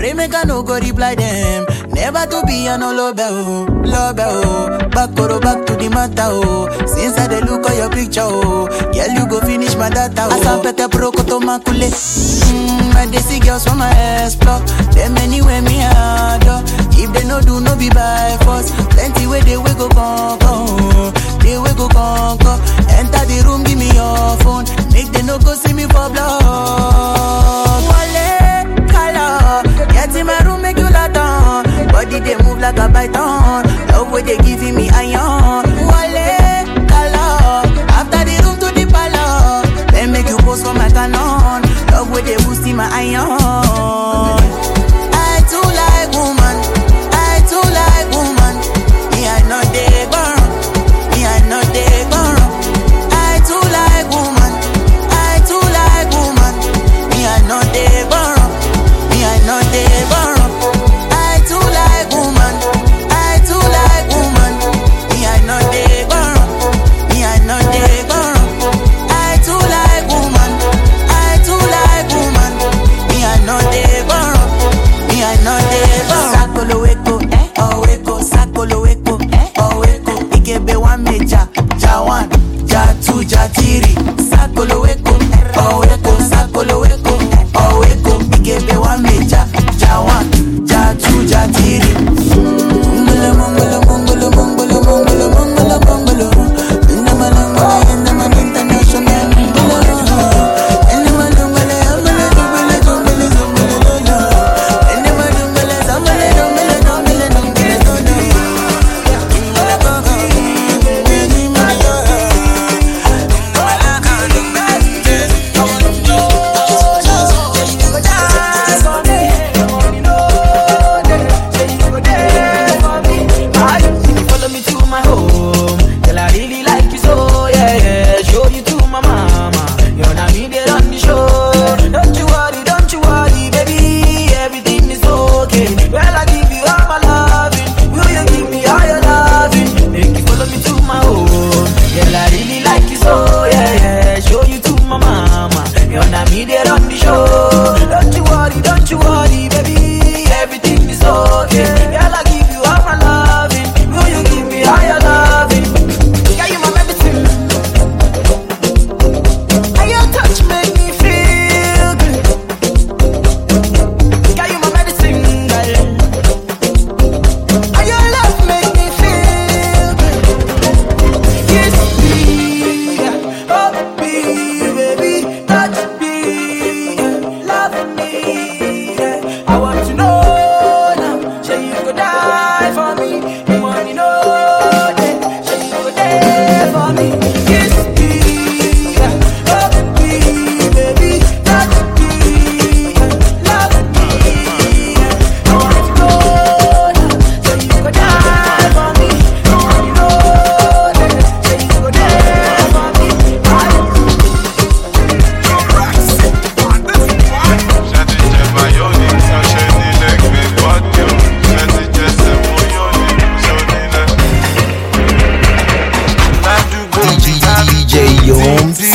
pray make I no go reply them. Never to be an love oh, love oh. Back or back to the matter oh. Since I dey look at your picture oh, girl you go finish my data oh. Asa pete pro koto makule. Mmm, I dey see girls from my explore. Them anywhere me adore. If they no do no be by force. Plenty way they we go con con. They we go con con. Enter the room give me your phone. Make they no go see me for blood. Wale color, get in my room make you lot on. Body they move like a python. Love way they giving me iron. Wale color, after the room to the palace. Then make you post for my canon. Love way they boosting my iron. I too like woman, I too like woman. Me I know they burn, me I know they burn. I too like woman, I too like woman. Me I know they burn, me I know they burn. I too like woman, I too like woman. Me I know they burn, me I know they burn. I too like woman, I too like woman. Me I know they burn, me I know they burn. Sakolo weko, eh? Oh weko, sakolo weko, eh? Oh weko. Ikebe one meja, ja one, ja two, ja three. Sakolo weko, oh weko, sakolo weko, oh weko. Ikebe one meja, ja one, ja two, ja three. Mongolo, mongolo, mongolo, mongolo, mongolo, mongolo, mongolo. Ndamalangala, ndamana international mongolo. Ndamalangala, ambala, dumbele, dumbele, dumbele, lolo. Ndamalangala, zambale, dumbele, dumbele, dumbele, lolo. Follow me to my home, girl. I really like you so, yeah, yeah. Show you to my mama, you're not me there on the show. Don't you worry, don't you worry, baby, everything is okay. Well, I give you all my loving, will you give me all your loving? Make you follow me to my home, girl. I really like you so, yeah, yeah. Show you to my mama, you're not me there on the show. Don't you worry, don't you worry, baby, everything is okay. Girl, I give you all my loving, will you give me all your loving? Yeah, you my medicine. And your touch make me feel good. Yeah, you my medicine, girl. And your love make me feel good. Kiss me, hug me, baby, touch me, love me. I want to know now, say you could die for me. You want me know that, say you could die for me. Kiss me, hug me, baby, touch me, love me. I want to know now, say you could die for me. You want me know that, say you could die for me. D J Young C.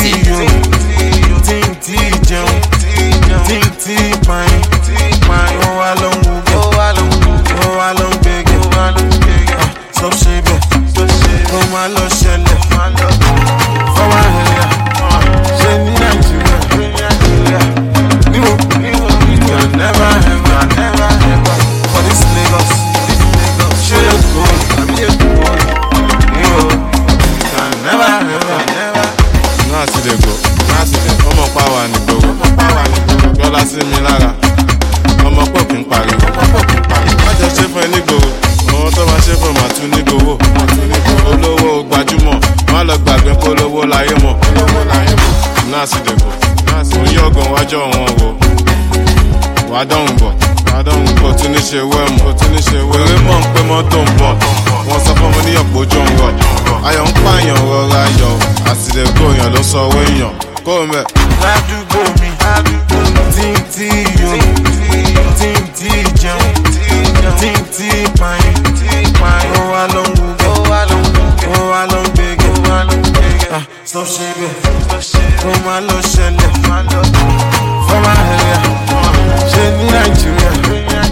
wà á dọ̀hùn bọ̀ wà á dọ̀hùn bọ̀ tún ní ṣe wẹ́ mọ̀ tún ní ṣe wẹ́ rẹ́ mọ̀ ń pé mọ́tò ń bọ̀ wọ́n sọ fún mi ní ọ̀pọ̀ ojú ń bọ̀ ayọ̀ ń pààyàn rọra yọ̀ àtìlẹ́gbò èèyàn ló sọ owó èèyàn kó o mẹ́. ládùúgbò mi tí ń tí yó tí ń tí jẹun tí ń tí pààyàn ó wá ló ń wúgẹ́ ó wá ló ń gbégẹ́ stop ṣe bẹ́ẹ̀ ó máa lọ ṣẹlẹ̀ fọ́nmá ẹ̀rẹ́ ṣe ní nàìjíríà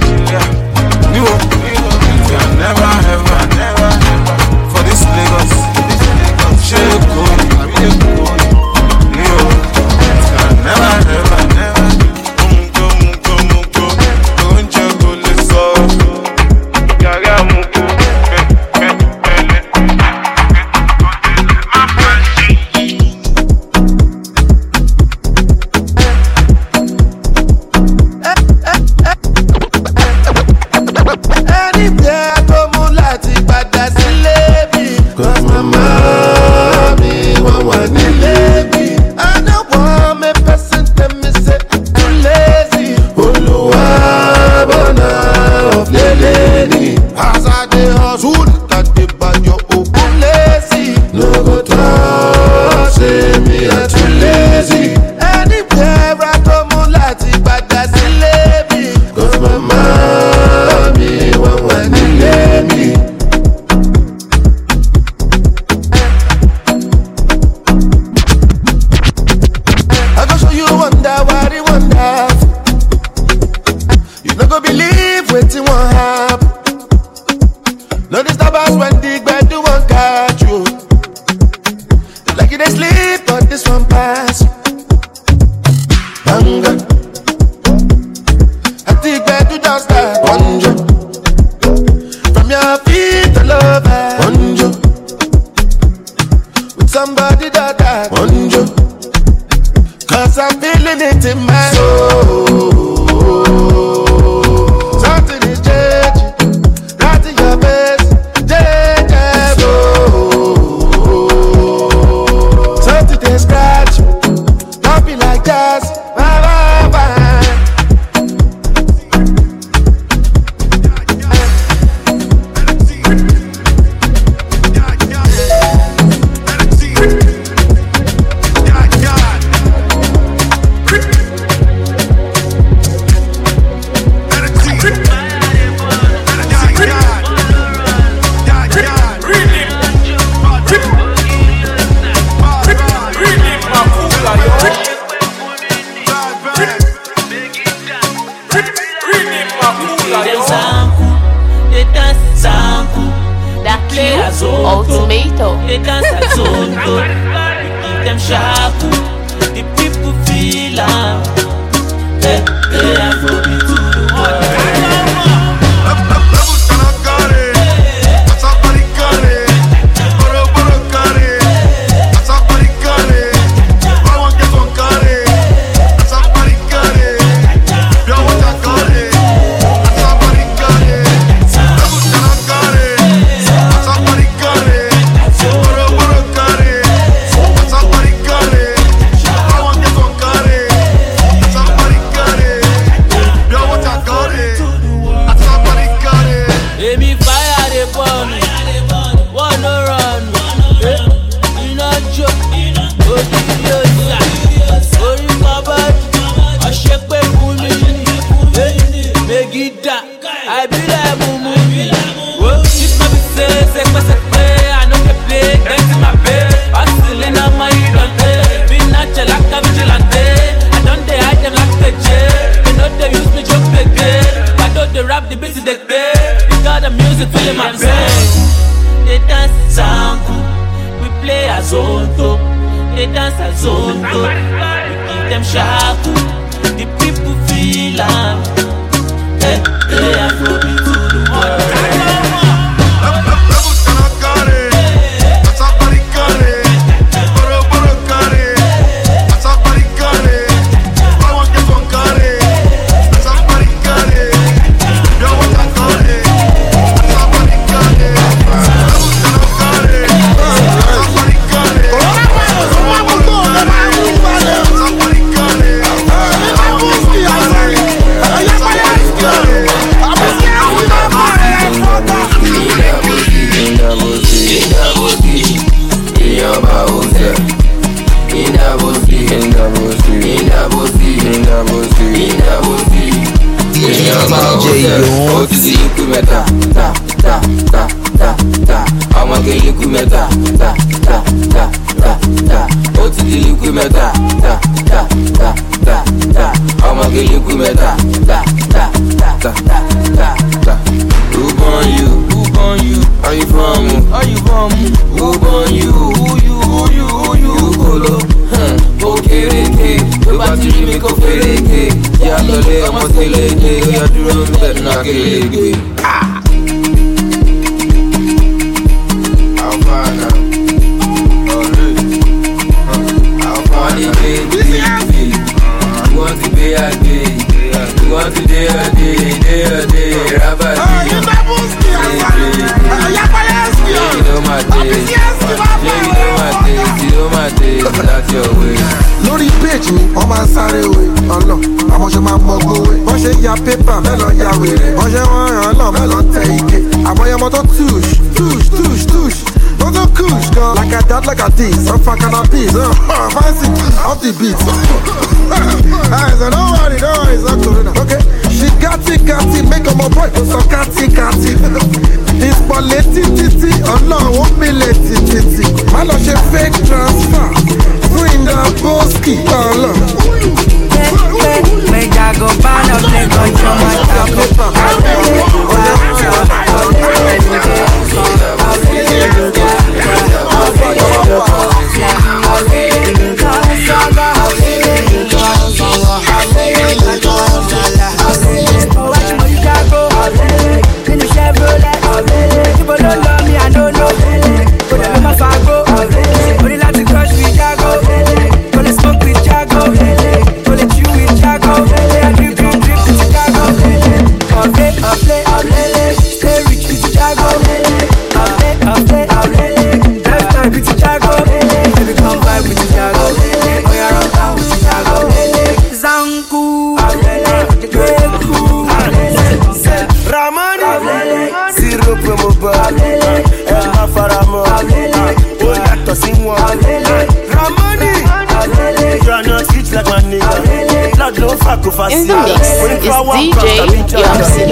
believe waiting won't happen. No disturbance when the bed do one catch you. Like you they sleep, but this one pass. Hunger. I think bed do just start. Bonjo. From your feet to love her. Bonjo. With somebody that I Bonjo. Cause I'm feeling it in my soul. Something is changing. Right in your face. Change. Something they scratch. Don't be like that. Bye bye bye. Ultimato. They dance at Zonto. We give them shaku. The people feel am. They they Afro beat to the water. They dance at Zonto. We give them shaku. The people feel am. They they Afro beat to the water. meta, ta, ta, ta, ta, ta. I'm a girl liquid meta, ta, ta, ta, ta, ta. Oh, to the liquid meta, ta, ta, ta, ta, ta. I'm a girl liquid meta, ta, ta, ta, ta, ta, ta. Who born you? Who born you? Are you from? Are you from? Who born you? Who you? Who you? Who you? You colo, huh? Okay, okay. Go back to me, go fake. Yeah, no, I'm a still okay. You're doing better, not get ah. How far now? Oh, really? How far the day? You want to be a day? You want to day a day? Day a day? Rabbi. Oh, you never see you know my taste. You know my taste. You know my taste. That's your way. Lórí péjì mi, wọ́n máa ń sáré òwe ọ̀nà àwọn ṣe máa ń mọ gbówé. Wọ́n ṣe ya pépà mẹ́lọ ya wèrè. Wọ́n ṣe wọ́n ràn án lọ mẹ́lọ tẹ ike. Àmọ́ ọmọ tó tush tush tush tush. Wọ́n tó kush gan. Like a dad like a this, wọ́n fa cannabis. Fancy off the beat. Àìsàn don't worry, don't worry, it's not corona. Okay, she gàtí gàtí make ọmọ boy kò sọ gàtí gàtí. Ìpọ̀lẹ̀ títí ọlọ́run ó mílẹ̀ títí. Má lọ ṣe fake transfer. Bring the Boski, Allah. Make I go find a play, go show my In the mix is D J Young City.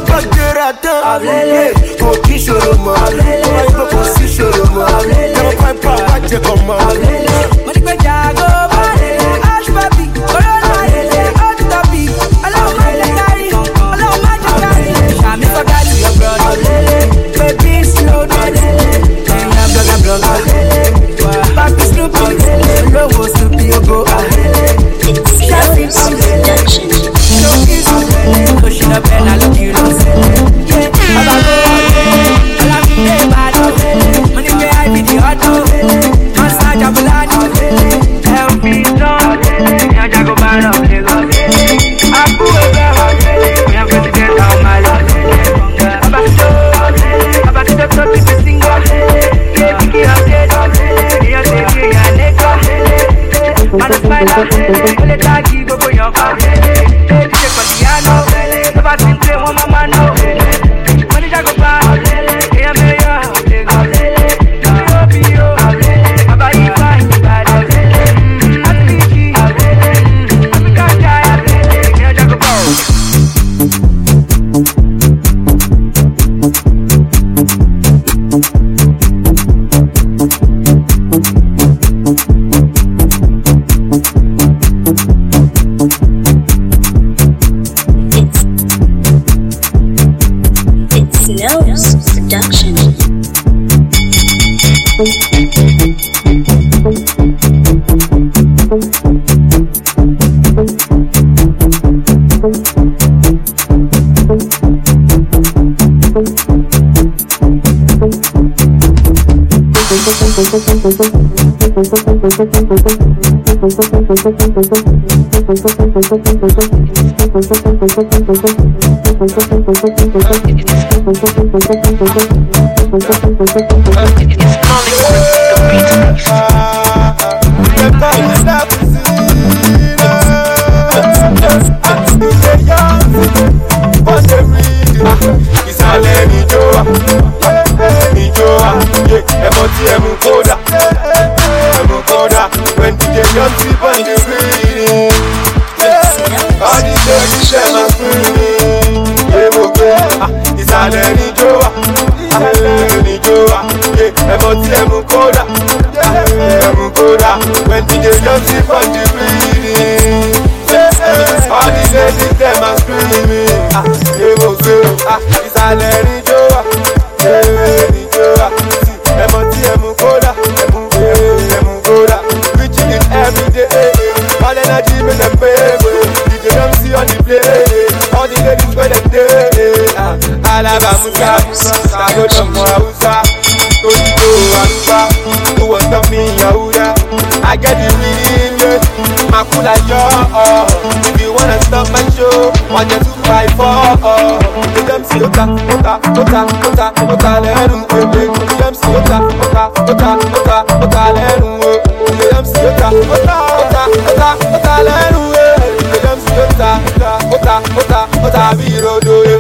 I get the real Makula yo, oh. If you wanna stop my show, one two five four, oh. The jump see ota, ota, ota, ota, ota leru, eh. The jump see ota, ota, ota, ota, ota leru, eh. The jump see ota, ota, ota, ota, ota leru, eh. The jump see ota, ota, ota, ota biro do, eh.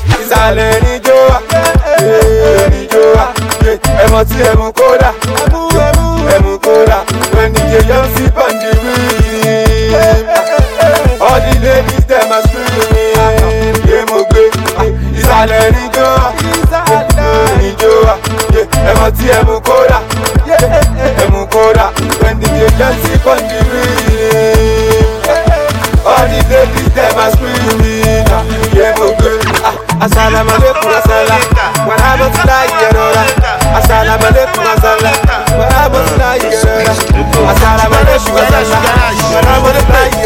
Isale ni joa, eh, ni joa, eh. Emo ti emu koda, emu emu emu koda. When the young sip on the rhythm, all the ladies them are screaming. Yeah, mo gbe, Isale ni joa, Isale ni joa, yeah. Emo ti emu koda, yeah, emu koda. When the young sip on the rhythm, all the ladies them are screaming. Yeah, mo Assalamu alaikum asala. Wa rahmatullahi yarora. Assalamu alaikum asala. Wa rahmatullahi yarora. Assalamu alaikum asala. Wa rahmatullahi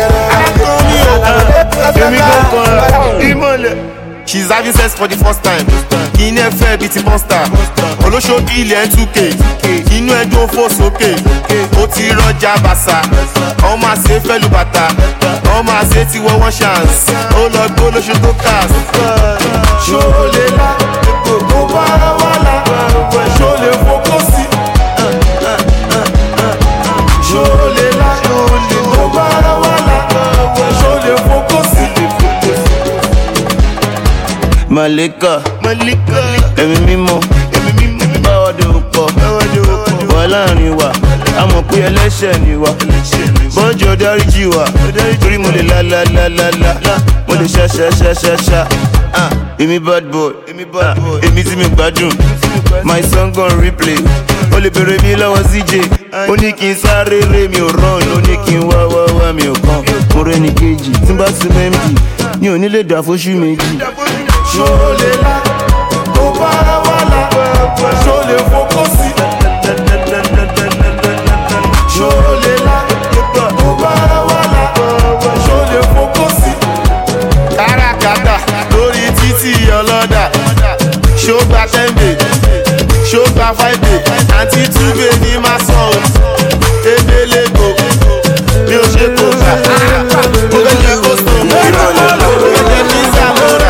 yarora. She's having sex for the first time. In a fair beating monster. Olosho bill and two K. Inú ẹ̀dùn fò sókè. Ó ti rọjà bàṣà. Ọmọ àṣẹ fẹ́lú bàtà. Ọmọ àṣẹ ti wọ one chance. Ó lọ gbó lóṣù tó cast. Ṣó lè la gbogbo bára wà lá. Ṣó lè fokó sí. Ṣó lè la gbogbo bára wà lá. Ṣó lè fokó sí. Malika, Malika, ẹ̀mí mímọ́, ẹ̀mí mímọ́, báwọ̀dé òpó, báwọ̀dé òpó, wà láàrin wa, a mọ̀ pé ẹlẹ́ṣẹ̀ ni wa, bọ́jọ́ dáríjì wa, torí mo lè la la la la la, mo lè ṣá ṣá ṣá ṣá ṣá, èmi bad boy, èmi tí mi gbádùn, my song on replay, ó lè bèrè mi lọ́wọ́ C J, ó ní kí n sáré ré mi ò rán, ó ní kí n wá wá wá mi ò kàn, mo rẹ́ ní kejì, tí n bá tún mẹ́mì, mi ò ní lè dà fóṣù méjì. Ṣó lè la, ó bára wà lá, ṣó lè fokó sí. Ṣó lè la, ó bára wà lá, ṣó lè fokó sí. Káràkátà lórí títì ọlọ́dà, ṣó gba ten bay, ṣó gba five bay, àǹtí two bay ní máa sọ ọ́, ebelego, mi ò ṣe kó gbà, ó fẹ́ jẹ́ kó sùn mọ́ ìrọ̀lẹ́, ó fẹ́ jẹ́ kí sàmúrà.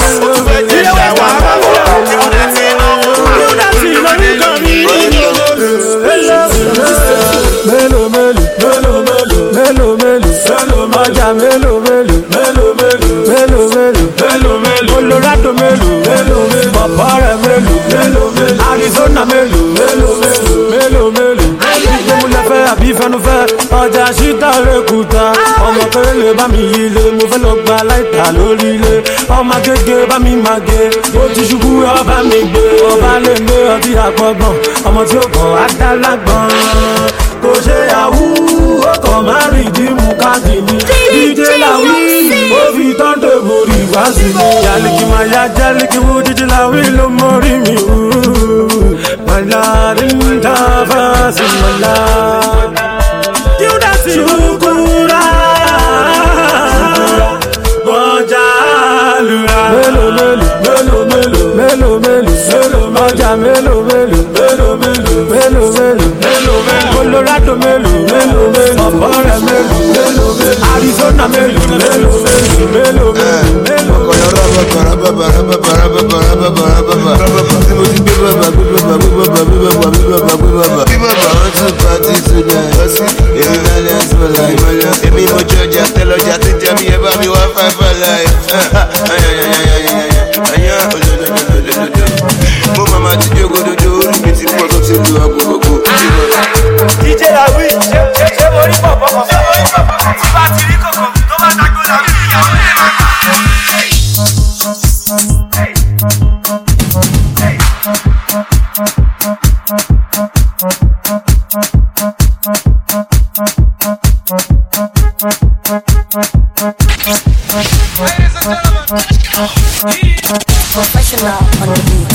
Mélòó mélòó, mélòó mélòó, mélòó mélòó, ọjà mélòó mélòó, mélòó mélòó, mélòó mélòó, mélòó mélòó, Colorado mélòó, mélòó mélòó, Papara mélòó, mélòó mélòó, Arizona mélòó, mélòó mélòó, mélòó mélòó, ìgbémúlẹ̀ fẹ́ àbí fẹnufẹ́, ọjà ṣíta rẹ̀kúta, ọmọ kéré bá mi yílé, mo fẹ́ lọ gba láìta lórí ilé, ọmọ gègé bá mi máa gé, ó ti ṣubú ọba mi gbé, ọba lè lé ọtí àpọ̀gbọ̀n, ọmọ tí ó kàn á dá lágbọ̀n. Kò ṣe àwú, ó kàn má rí ìdímú káàkiri. Díje làwí, ó fi tọ́ndé borí wá sí mi. Jálíkì máa yá jálíkì wú, díje làwí ló mórí mi wú. Màlá rí ń ta fásí màlá. Ṣùkúrà, bọ́jà lura. Mélòó mélòó, mélòó mélòó, mélòó mélòó, ọjà mélòó mélòó, mélòó mélòó, mélòó mélòó, mélòó mélòó, Colorado mélòó, mélòó mélòó, Papara mélòó, mélòó mélòó, Arizona mélòó, mélòó mélòó, mélòó èmi mo jọjà tẹlọjà tí jẹ mi ẹ bá mi wá fáfá láì. Mo mama ti jó gododo orí mi ti pọ̀ tó ti lu agogogo. díje làwí, ṣé mo rí pọ̀pọ̀ kan fún mi? Tí bá ti rí kòkò tó bá dágbó làwí, ìyàwó lè máa bá. Professional on the beat.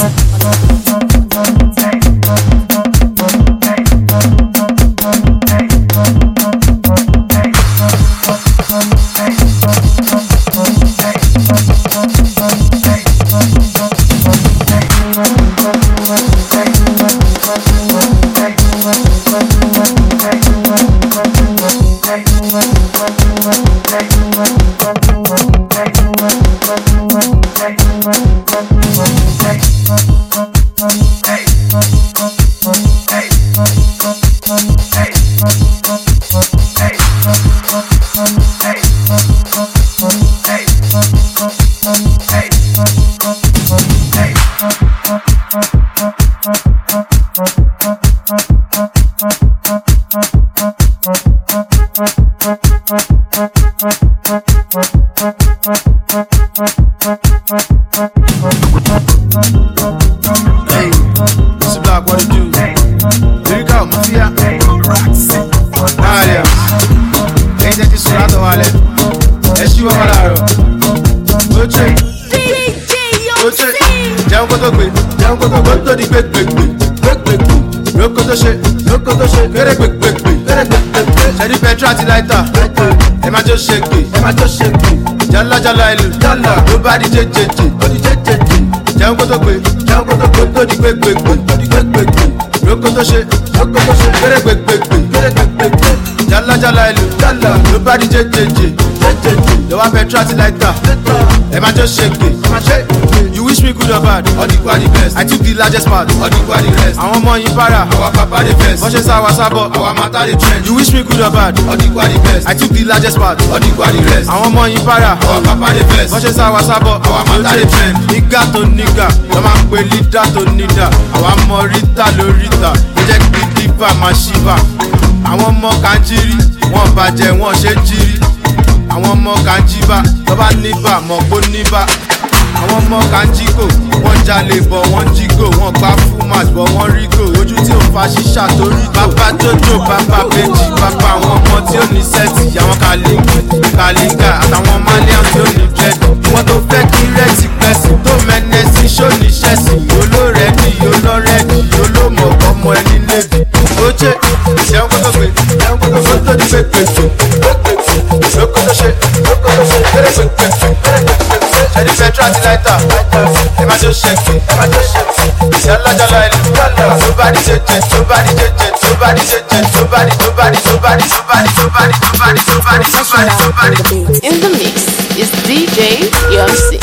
jẹun kó tó gbé jẹun kó tó gbé tó di gbégbégbé gbégbégbé lóko tó ṣe lóko tó ṣe kéré gbégbégbé kéré gbégbégbé ṣẹ́ni pẹ̀tró àti láìta ẹ má tó ṣe gbé ẹ má tó ṣe gbé jálajàla ìlú jálà ló bá di jẹjẹjẹ ó di jẹjẹjẹ jẹun kó tó gbé jẹun kó tó gbé tó di gbégbégbé tó di gbégbégbé lóko tó ṣe lóko tó ṣe kéré gbégbégbé kéré gbégbégbé jálajàla ìlú jálà ló bá di jẹjẹjẹ jẹjẹjẹ lọ́wọ́ pẹ̀tró àti láìta ẹ má tó ṣe gbé ẹ má ṣe you wish me good or bad all the quality best I took the largest part all the quality rest àwọn ọmọ yìí para our papa dey vex bọ́ṣẹ́ sá wa sábọ̀ our matter dey trend you wish me good or bad all the quality best I took the largest part all the quality rest àwọn ọmọ yìí para our papa dey vex bọ́ṣẹ́ sá wa sábọ̀ our matter dey trend nígà tó nígà lọ́ máa ń pe lídà tó nídà àwa mọ ríta lóríta ẹ jẹ́ kí dípà máa ṣíbà àwọn ọmọ kan jírí wọn bàjẹ́ wọn ṣe jírí àwọn ọmọ kan jíbà lọ́ba níbà mọ̀ kó níbà àwọn ọmọ kan jígò wọ́n jalè bọ̀ wọ́n jígò wọ́n gbá fumas bọ̀ wọ́n rígò ojú tí ò fa ṣíṣà torí bàbá jojo bàbá bèjì bàbá àwọn ọmọ tí ò ní sẹ́ẹ̀tì àwọn kàlíngì kàlíngà àtàwọn malian tí ò ní bẹ́ẹ̀dì wọ́n tó fẹ́ kí rẹ́ẹ̀tì pẹ́sì tó mẹ́nẹ́ sí ṣóní ṣẹ́sì olórẹ́dì olórẹ́dì olómọ̀ ọmọ ẹni lẹ́bi ó jẹ́ ìṣẹ́wọ́n kó tó gbé ìṣẹ́wọ́n kó tó gbé tó di gbégbé lóko tó ṣe lóko tó ṣe kéré gbégbé ẹni pẹ̀tró àti láìta ẹ má tó ṣe gbé ẹ má tó ṣe gbé ìṣẹ́ alájọ́lá ìlú tó bá di jẹjẹ tó bá di jẹjẹ tó bá di jẹjẹ tó bá di tó bá di tó bá di tó bá di tó bá di tó bá di tó bá di tó bá di tó bá di. In the mix is D J Young C.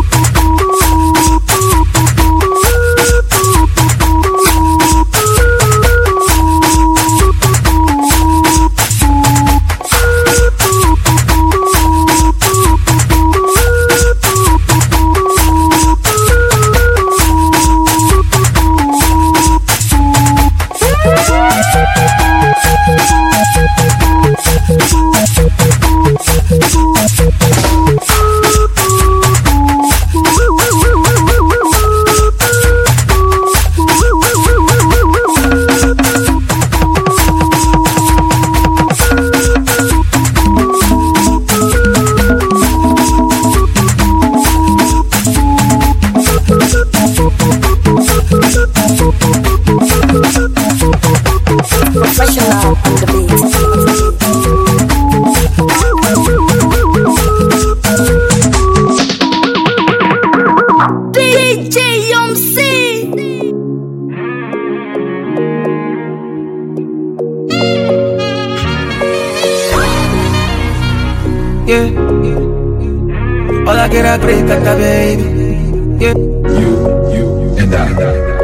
Baby, yeah. You, you, and I.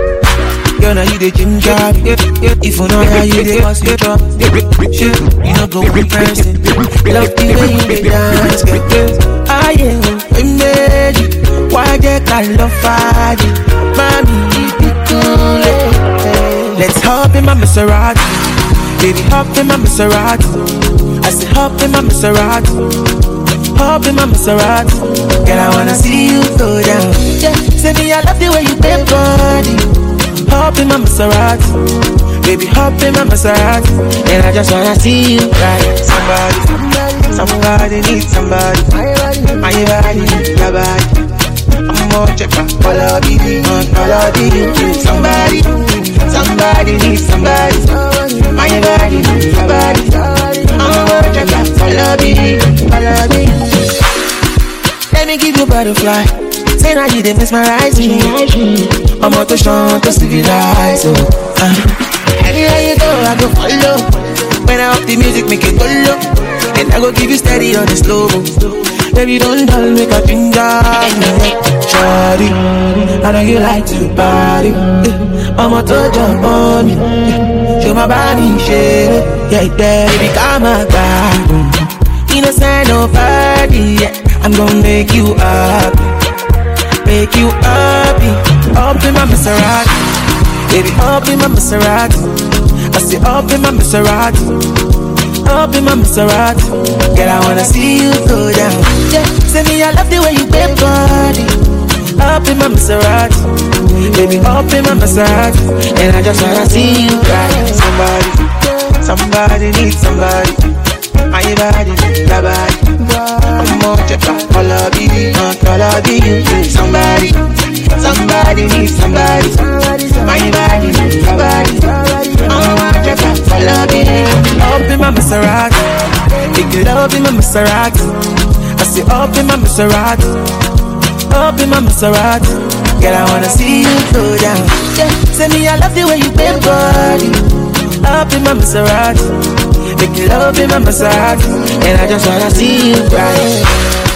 Girl, now you the ginger, yeah, yeah. If you know how you the boss, you drop, shit, you know go in person. Love the way you the dance, yeah. I am a magic, why get I love fire, mommy, be cool. Let's hop in my Maserati, baby, hop in my Maserati. I said hop in my Maserati. Hop in my Maserati, girl, I wanna see you go down. Yeah, say me I love the way you bend body. Hop in my Maserati, baby, hop in my Maserati, and I just wanna see you ride. Somebody, somebody needs somebody. My body needs your body. I'm more check out all of you, all of you. Somebody, somebody needs somebody. My body needs your body. I'm more check out all of you, all of you. Let me give you butterfly. Say now you dey mesmerize me. I'm out to shine to civilize. Oh, uh. Anywhere you go, I go follow. When I up the music, make it go low. And I go give you steady on the slow. Baby, don't dull, make a ginger. Shawty, I know you like to party. I'm out to jump on me. Show my body, shit. Yeah, baby, come on, God. Innocent, no party. Yeah. I'm gonna make you happy, make you happy. Up in my Maserati, baby, up in my Maserati. I say up in my Maserati, up in my Maserati. Girl, I wanna see you go down. Yeah, say me I love the way you bend body. Up in my Maserati, baby, up in my Maserati, and I just wanna see you ride. Somebody, somebody needs somebody. My body, your body. I'm more check out all of you, all of you. Somebody, body needs somebody. My body needs somebody. Oh, I just follow me. Up in my Maserati, make it up in my Maserati. I say up in my Maserati, up in my Maserati. Girl, I wanna see you go down. Yeah, say me I love the way you bend body. Up in my Maserati, make it up in my Maserati, and I just wanna see you cry.